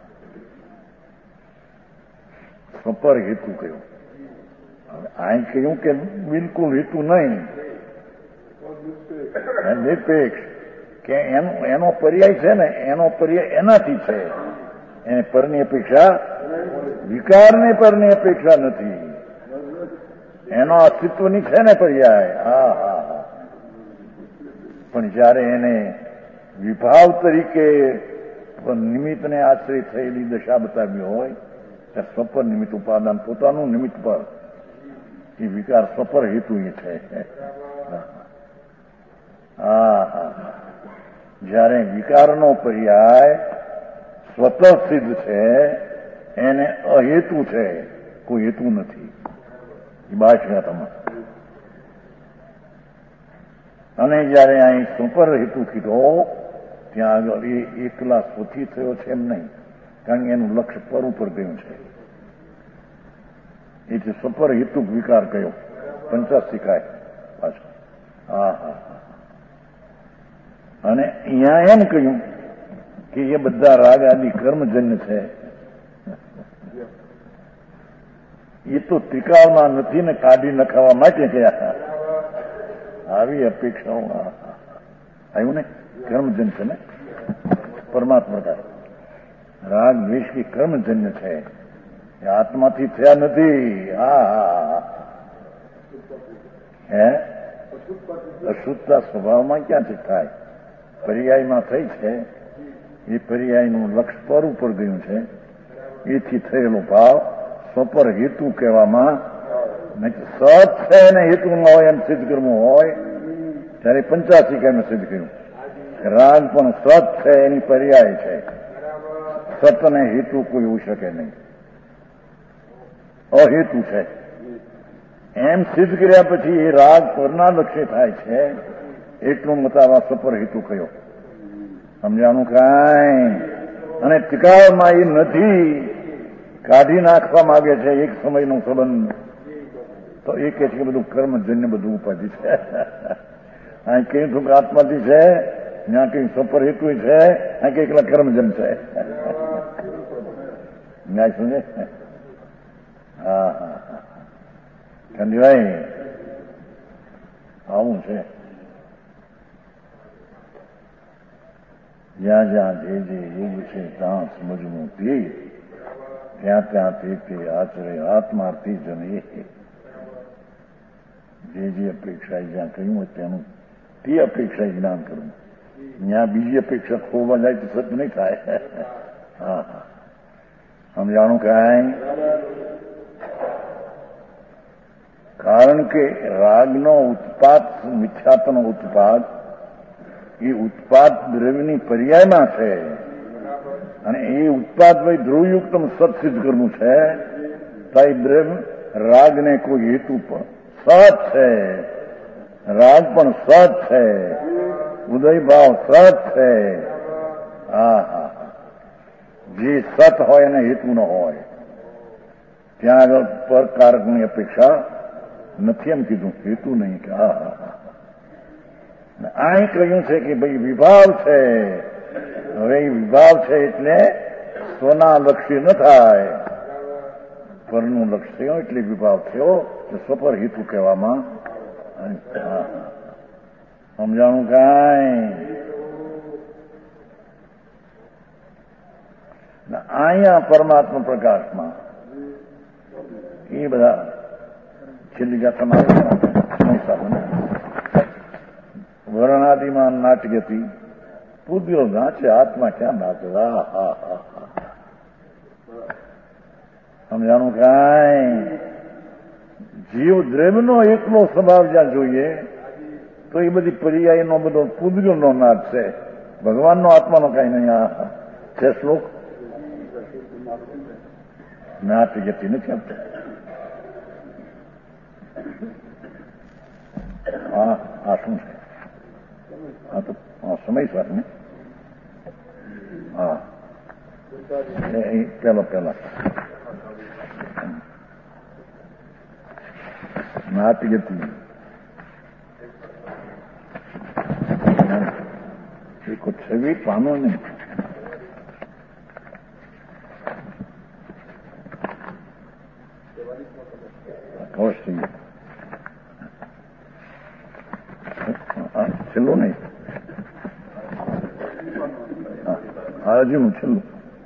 સ્વપર હેતુ કહ્યું. હવે આ કહ્યું કે બિલકુલ હેતુ નહીં, નિરપેક્ષ કે એનો એનો પર્યાય છે ને, એનો પર્યાય એનાથી છે. એને પરની અપેક્ષા, વિકારને પરની અપેક્ષા નથી. એનો અસ્તિત્વની છે ને પર્યાય. હા હા હા પણ જયારે એને વિભાવ તરીકે નિમિત્તને આશ્રય થયેલી દશા બતાવી હોય ત્યાં સ્વપર નિમિત્ત ઉપાદાન પોતાનું નિમિત્ત પર એ વિકાર સ્વપર હેતુ એ છે. હા હા જયારે વિકારનો પર્યાય સ્વતઃ સિદ્ધ છે, એને અહેતુ છે, કોઈ હેતુ નથી. એ બાદશાહમાં અને જયારે અહીં સુપર હેતુ કીધો ત્યાં આગળ એ એકલા સ્વથી થયો છે એમ નહીં, કારણ કે એનું લક્ષ્ય પર ઉપર ગયું છે. એટલે સુપર હેતુ વિકાર કયો પંચાસી કાય પાછો. હા હા અને અહીંયા એમ કહ્યું કે એ બધા રાગ આદિ કર્મજન્ય છે. એ તો ત્રિકાળમાં નથી ને કાઢી નખાવા માટે કયા આવી અપેક્ષાઓ આવ્યું ને કર્મજન્ય છે ને પરમાત્મા રાગ દ્વેષ કી કર્મજન્ય છે, એ આત્માથી થયા નથી. હા હા હે અશુદ્ધતા સ્વભાવમાં ક્યાંથી થાય? પર્યાયમાં થઈ છે. એ પર્યાયનું લક્ષ પર ઉપર ગયું છે, એથી થયેલો ભાવ સ્વપર હેતુ કહેવામાં સત છે ને હેતુ ન હોય એમ સિદ્ધ કરવું હોય ત્યારે પંચાસી કાયમ સિદ્ધ કર્યું. રાગ પણ સત છે એની પર્યાય છે. સત ને હેતુ કોઈ હોઈ શકે નહીં, અહેતુ છે. એમ સિદ્ધ કર્યા પછી એ રાગ પરના લક્ષ્ય થાય છે. એટલું મતાવા સપર હેતુ કયો. સમજાણું કાંઈ? અને ત્રિકાળમાં એ નથી, કાઢી નાખવા માંગે છે એક સમયનો સંબંધ. તો એ કે છે કે બધું કર્મજન્ય બધું ઉપાધિ છે. અહીં કઈ શું આત્માથી છે, ત્યાં કઈ સપર હેતુ છે, અહીં કઈ એકલા કર્મજન છે. ન્યાય સમજે? હા હા હા ખંડીભાઈ આવું છે. જ્યાં જ્યાં જે જે યુગ છે ત્યાં સમજવું તે, ત્યાં ત્યાં તે તે આચરે આત્માર્થી જન એ. જે જે અપેક્ષા જ્યાં કહ્યું હોય તેનું તે અપેક્ષા જ્ઞાન કરવું. ત્યાં બીજી અપેક્ષા ખોવા જાય તો સત્ય નહીં થાય. હા હા સમજાણું કાંઈ? કારણ કે રાગનો ઉત્પાદ, મિથ્યાત્વનો ઉત્પાદ એ ઉત્પાદ દ્રવ્યની પર્યાયમાં છે અને એ ઉત્પાદ ભાઈ ધ્રુવયુક્તમ સત સિદ્ધ કરવું છે. તાઈ દ્રવ્ય રાગને કોઈ હેતુ પણ સત છે, રાગ પણ સત છે, ઉદય ભાવ સત છે. હા હા જે સત હોય એને હેતુ ન હોય ત્યાં આગળ પરકારકની અપેક્ષા નથી એમ કીધું, હેતુ નહીં. કે હા હા હા અહીં કહ્યું છે કે ભાઈ વિભાવ છે. હવે એ વિભાવ છે એટલે સ્વના લક્ષ્ય ન થાય, પરનું લક્ષ્ય થયો એટલે વિભાવ થયો, તો સ્વપર હેતુ કહેવામાં. સમજાણું કાંઈ? અહીંયા પરમાત્મા પ્રકાશમાં એ બધા છેલ્લી ગાથામાં વર્ણાદિમાં નાટકતી પૂજ્યો નાચે આત્મા ક્યાં નાચે. હા હા હા સમજાણું કાંઈ? જીવ દ્રવ્યનો એકલો સ્વભાવ જ્યાં જોઈએ તો એ બધી પર્યાયનો બધો પૂજ્યોનો નાચ છે. ભગવાનનો આત્માનો કાંઈ નહીં. આ છે શ્લોક નાટકતી નથી આપતો. હા આ શું છે? હા તો સમય સર ને. હા પેલો પેલા નાટકતી કોઈ છવી પાનો નહીં. અવશ્ય છેલ્લું નહીં. હા હજી હું છેલ્લું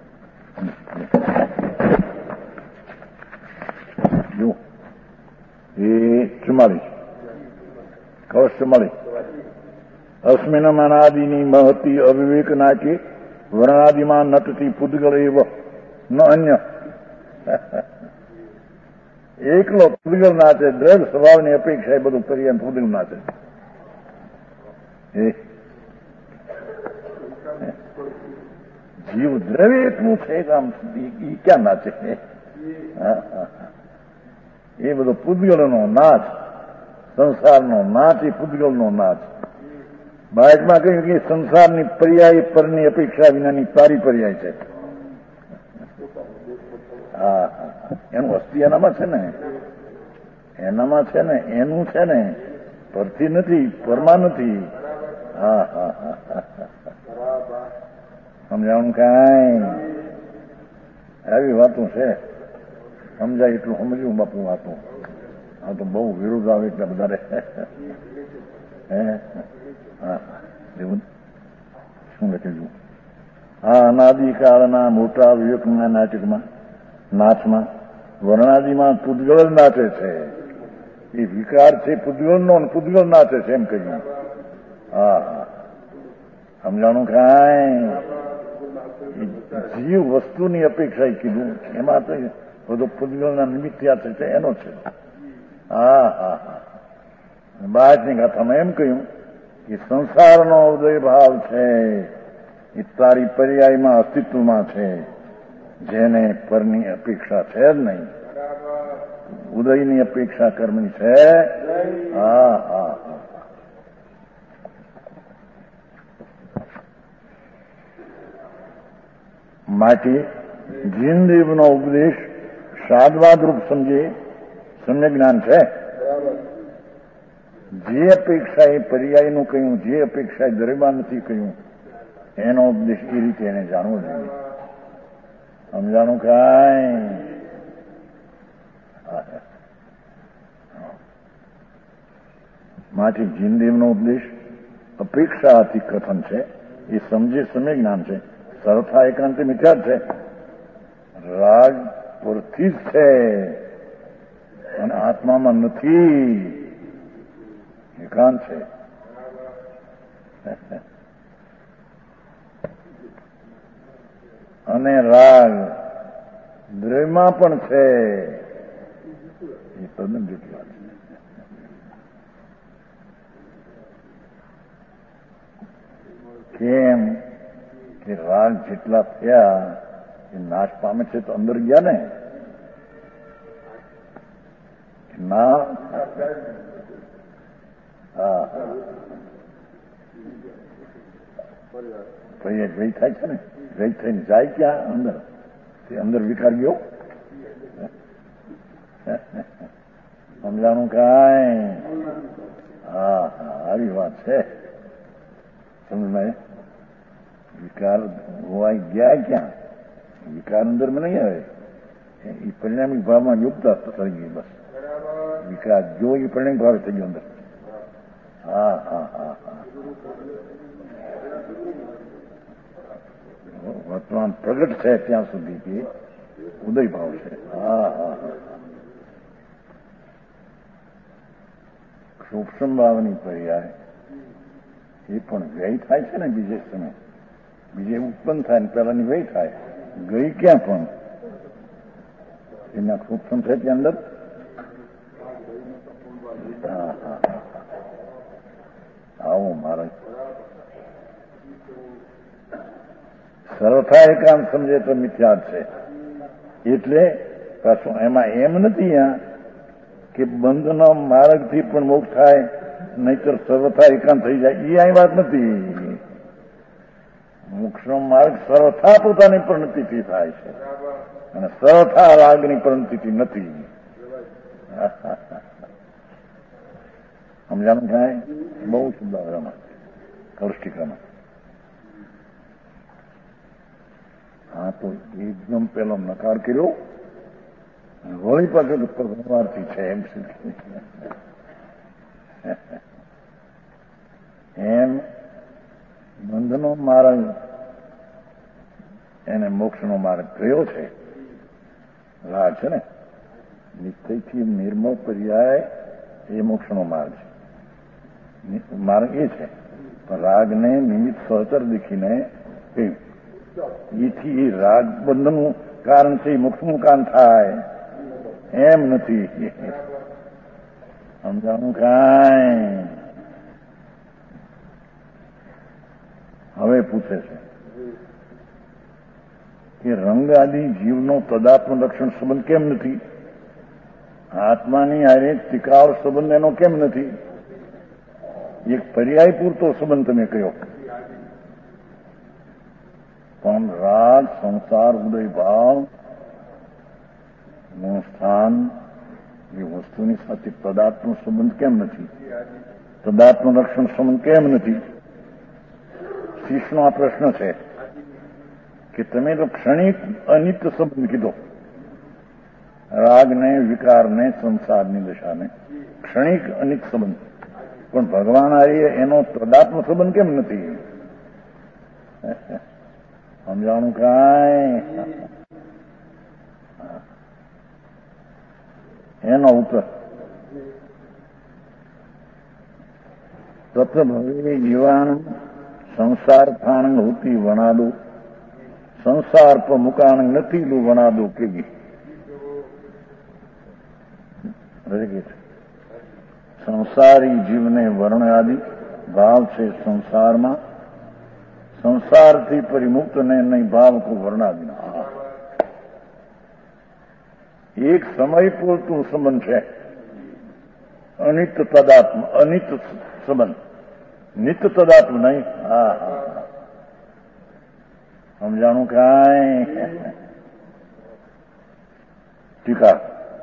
જો એ ચુમ્માલીસ કવચ ચુમ્માલીસ અસ્મિન મનાદિની મહતી અવિવેક નાકે વર્ણાદિમાં નટતી પૂદગળ એવ ન અન્ય. એકલો પૂદગળ નાચે, દ્રઢ સ્વભાવની અપેક્ષા એ બધું કરી એમ પૂદગળ નાચે. જીવ દ્રવ્ય એટલું છે કે આમ એ ક્યાં નાચે? એ બધો પૂદગળનો નાચ, સંસારનો નાચ, એ પૂદગળનો નાચ. બાળકમાં કહ્યું કે સંસારની પર્યાય પરની અપેક્ષા વિનાની તારી પર્યાય છે. હા એનું અસ્થિ એનામાં છે ને, એનામાં છે ને, એનું છે ને, પરથી નથી, પરમાં નથી. હા હા હા સમજાવું કાંઈ? આવી વાતો છે. સમજાય એટલું સમજ્યું બાપુ વાતો. આ તો બહુ વિરોધ આવે એટલે બધા હે હા એવું શું લખેલું? હા અનાદિકાળના મોટા વિવેકના નાટકમાં નાચમાં વર્ણાદિમાં પૂદગળ નાચે છે. એ વિકાર છે પૂદગળનો, પૂદગળ નાચે છે એમ કહ્યું. હા હા સમજાણું કાંઈ? જીવ વસ્તુની અપેક્ષા કીધું, એમાં તો બધો પૂદગળના નિમિત્ત છે એનો છે. હા હા હા બાજની ગાથામાં એમ કહ્યું કે સંસારનો ઉદય ભાવ છે એ તારી પર્યાયમાં અસ્તિત્વમાં છે, જેને પરની અપેક્ષા છે જ નહીં. ઉદયની અપેક્ષા કર્મની છે. હા હા માટે જીનદેવનો ઉપદેશ સાદવાદ રૂપ સમજે સમ્યક જ્ઞાન છે. જે અપેક્ષા એ પર્યાયનું કહ્યું, જે અપેક્ષા એ દ્રવ્યમાં નથી કહ્યું, એનો ઉપદેશ એ રીતે એને જાણવો જોઈએ. સમજાણું કાંઈ? માટે જીનદેવનો ઉપદેશ અપેક્ષાથી કથન છે. એ સમજે સમ્યક જ્ઞાન છે. સરળતા એકાંત મિથ્યા છે. રાગ પરથી જ છે અને આત્મામાં નથી. એકાંત છે. અને રાગ દ્રવ્યમાં પણ છે. એ તદ્દન જુદી વાત છે. કેમ કે રાગ જેટલા થયા એ નાશ પામે છે તો અંદર ગયા ને ના. હા ભાઈ એ ગઈ થાય છે ને, ગઈ થઈને જાય ક્યાં અંદર? તે અંદર વિકાર ગયો સમજાણું કાંઈ? હા હા આવી વાત છે. સમજ વિકાર હોવાય ગયા ક્યાં? વિકાર અંદર માં નહીં આવે. એ પરિણામિક ભાવમાં યુક્ત થઈ ગઈ. બસ વિકાર જો એ પરિણામિક ભાવે થઈ ગયો અંદર. હા હા હા હા વર્તમાન પ્રગટ છે ત્યાં સુધી કે ઉદય ભાવ છે. હા હા સૂક્ષ્મ ભાવની પર્યાય એ પણ વ્યય થાય છે ને બીજે સમય. બીજે ઉત્પન્ન થાય ને પેલાની વ્યય થાય. ગઈ ક્યાં પણ એના સૂક્ષ્મ છે ત્યાં અંદર. હા હા આવો મારે સરળતા એકાંત સમજે તો મિથ્યા છે. એટલે પાછું એમાં એમ નથી આ કે બંધનો માર્ગથી પણ મોક્ષ થાય નહીતર સર્વથા એકાંત થઈ જાય. એ અહીં વાત નથી. મોક્ષનો માર્ગ સર્વથા પોતાની પરિણતિથી થાય છે અને સર્વથા રાગની પરિણતિથી નથી. સમજાણું થાય? બહુ સુધારામાં કૌષ્ટિકામાં. હા તો એકદમ પેલો નકાર કર્યો વળી પાછળ પરમાર્થી છે એમ એમ બંધનો માર્ગ એને મોક્ષનો માર્ગ કયો છે? રાગ છે ને. નિશ્ચયથી નિર્મળ પર્યાય એ મોક્ષનો માર્ગ છે. માર્ગ એ છે પણ રાગને નિમિત્ત સહચર દીખીને એથી એ રાગ બંધનનું કારણ છે એ મોક્ષનું કારણ થાય એમ નથી. સમજાણું કાંઈ? હવે પૂછે છે કે રંગ આદિ જીવનો તદાત્મ રક્ષણ સંબંધ કેમ નથી? આત્માની હારે ટીકાવ સંબંધ એનો કેમ નથી? એક પર્યાય પૂરતો સંબંધ તમે કહ્યો પણ રાગ સંસાર ઉદય ભાવ નું સ્થાન એ વસ્તુની સાથે તદાત્મ સંબંધ કેમ નથી? તદાત્મ રક્ષણ સંબંધ કેમ નથી? શીશનો આ પ્રશ્ન છે કે તમે તો ક્ષણિક અનિત્ય સંબંધ કીધો. રાગને વિકારને સંસારની દશાને ક્ષણિક અનિત સંબંધ, પણ ભગવાન આર્ય એનો તદાત્મ સંબંધ કેમ નથી? સમજાણું કાંઈ? એનો ઉત્તર તથ ભવે જીવાન સંસાર થાણ હોતી વણાદો સંસાર પર મુકાણ નથી લું વણાદો કેવી સંસારી જીવને વર્ણ આદિ ભાવ છે સંસારમાં, સંસારથી પરિમુક્ત ને નહીં ભાવ કો વર્ણાદિના. એક સમય પૂરતું સંબંધ છે અનિત્ય તદાત્મ, અનિત્ય સંબંધ, નિત્ય તદાત્મ નહીં. હા હા સમજાણું કાંઈ? ટીકા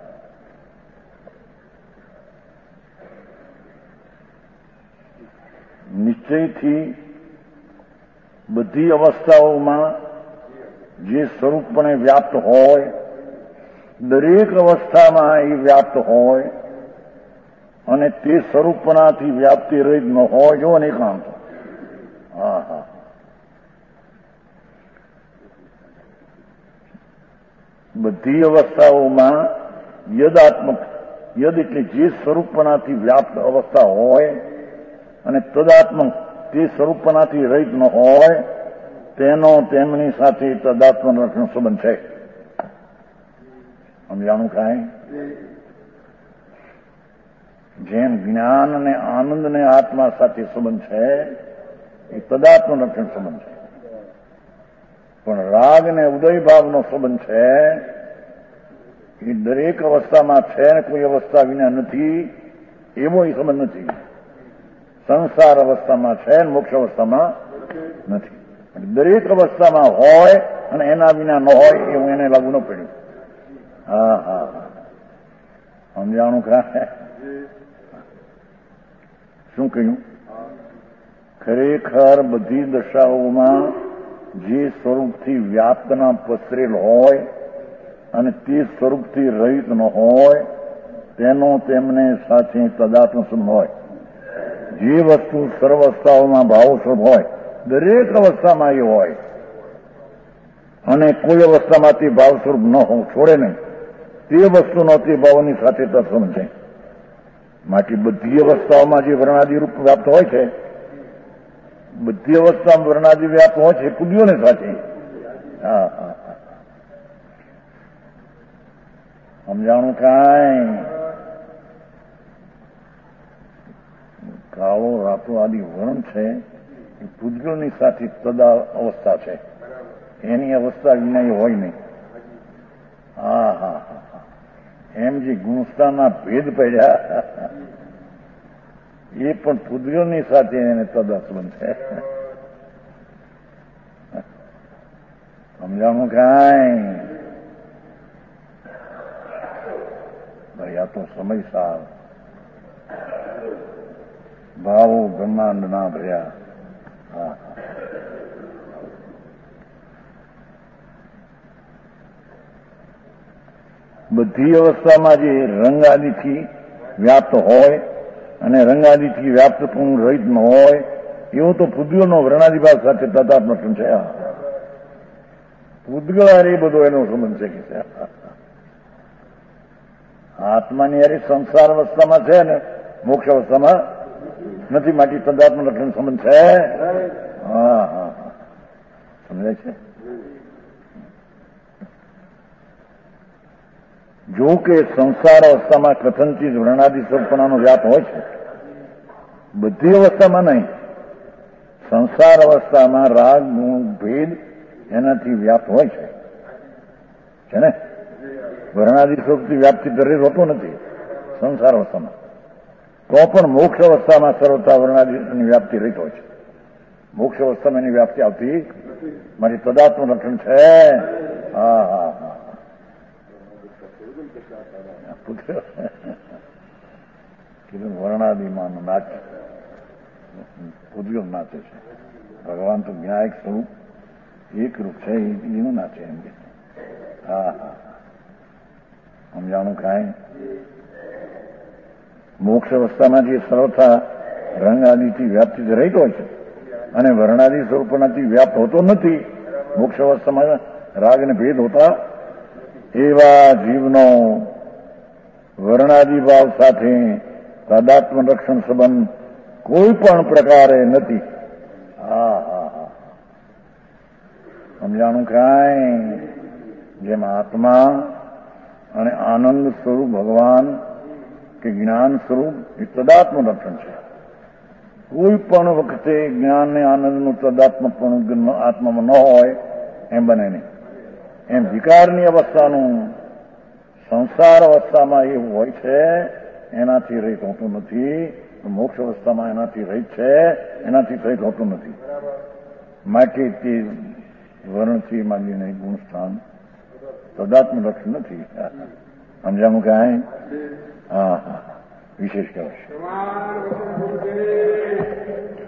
નિશ્ચયથી બધી અવસ્થાઓમાં જે સ્વરૂપપણે વ્યાપ્ત હોય, દરેક અવસ્થામાં એ વ્યાપ્ત હોય અને તે સ્વરૂપનાથી વ્યાપ્તિ રહિત ન હોય. જો ને એકાંત. હા હા બધી અવસ્થાઓમાં યદાત્મક યદ એટલે જે સ્વરૂપનાથી વ્યાપ્ત અવસ્થા હોય અને તદાત્મ તે સ્વરૂપનાથી રહિત ન હોય તેનો તેમની સાથે તદાત્મ લક્ષણ સંબંધ છે. સમજાણું કાંઈ? જેમ જ્ઞાન અને આનંદ ને આત્મા સાથે સંબંધ છે એ તદાત્મ લક્ષણ સંબંધ છે, પણ રાગ ને ઉદય ભાવનો સંબંધ છે એ દરેક અવસ્થામાં છે ને કોઈ અવસ્થા વિના નથી એવો એ સંબંધ નથી. સંસાર અવસ્થામાં છે ને મોક્ષ અવસ્થામાં નથી. દરેક અવસ્થામાં હોય અને એના વિના ન હોય એવું એને લાગુ ન પડ્યું. હા હા સમજાણું ખરા? શું કહ્યું? ખરેખર બધી દશાઓમાં જે સ્વરૂપથી વ્યાપ્તના પસરેલ હોય અને તે સ્વરૂપથી રહિત ન હોય તેનો તેમને સાથે તદાત્મ સંબંધ હોય. જે વસ્તુ સર્વ અવસ્થાઓમાં ભાવ સ્વરૂપ હોય દરેક અવસ્થામાં એ હોય અને કોઈ અવસ્થામાં તે ભાવ સ્વરૂપ ન હોય છોડે નહીં તે વસ્તુનો તે ભાવની સાથે તત્સંબંધ છે. માટે બધી અવસ્થાઓમાં જે વર્ણાદિ રૂપ વ્યાપ્ત હોય છે બધી અવસ્થામાં વર્ણાદિ વ્યાપ્ત હોય છે કુદીઓને સાથે. હા હા સમજાણું કાંઈ? કાળો રાતો આદિ વર્ણ છે એ પૂજગલની સાથે તદા અવસ્થા છે, એની અવસ્થા વિના એ હોય નહીં. હા હા હા એમ જે ગુણસ્થાના ભેદ પડ્યા એ પણ પૂજગલની સાથે એને તદા સંબંધ છે. સમજાણું કાંઈ? ભાઈ આ તો સમય સાર ભાવો બ્રહ્માંડ ના ભર્યા. હા બધી અવસ્થામાં જે રંગાદિથી વ્યાપ્ત હોય અને રંગાદિથી વ્યાપ્ત પણ રહિત ન હોય એવો તો પૂદગલનો વર્ણાદિભાવ સાથે તદાત્મ છે. પૂદગલ એ બધો એનો સંબંધ છે કે આત્માની યારે સંસાર અવસ્થામાં છે ને મોક્ષ અવસ્થામાં નથી. માટે તદાત્મ લક્ષણ સંબંધ છે. હા હા સમજાય છે? જો કે સંસાર અવસ્થામાં કથનચિત વર્ણાદિ સ્વરૂપણાનો વ્યાપ હોય છે, બધી અવસ્થામાં નહીં. સંસાર અવસ્થામાં રાગ ગુણ ભેદ એનાથી વ્યાપ્ત હોય છે છે ને. વર્ણાદિ સ્વરૂપથી વ્યાપ્તિ દરેક હોતો નથી સંસાર અવસ્થામાં. તો પણ મોક્ષ અવસ્થામાં સર્વતા વર્ણાદિની વ્યાપ્તિ રહિત હોય છે. મોક્ષ અવસ્થામાં એની વ્યાપ્તિ આવતી મારી તદાત્મ લક્ષણ છે. હા હા હા વર્ણાદિમાં નાચ પૂજગલ નાચે છે. ભગવાન તો જ્ઞાયક સ્વરૂપ એક રૂપ છે એનું નાચે એમ કે. હા હા સમજાણું કાંઈ? મોક્ષ અવસ્થામાં જે સર્વથા રંગ આદિથી વ્યાપ્તિ રહિત હોય છે અને વર્ણાદિ સ્વરૂપનાથી વ્યાપ્ત હોતો નથી. મોક્ષ અવસ્થામાં રાગ અને ભેદ હોતા એવા જીવનો વર્ણાદિ ભાવ સાથે તાદાત્મ રક્ષણ સંબંધ કોઈ પણ પ્રકારે નથી. હા હા હા સમજાણું કાંઈ? જેમ આત્મા અને આનંદ સ્વરૂપ ભગવાન કે જ્ઞાન સ્વરૂપ એ તદાત્મ લક્ષણ છે. કોઈ પણ વખતે જ્ઞાન ને આનંદનું તદાત્મ પણ આત્મામાં ન હોય એમ બને નહીં. એમ વિકારની અવસ્થાનું સંસાર અવસ્થામાં એવું હોય છે એનાથી રહિત હોતું નથી. મોક્ષ અવસ્થામાં એનાથી રહિત છે એનાથી રહિત હોતું નથી. માટે તે વર્ણથી માંડીને ગુણ સ્થાન તદાત્મ લક્ષણ નથી. સમજાણું કાંઈ? હા હા વિશેષ કહેવાય.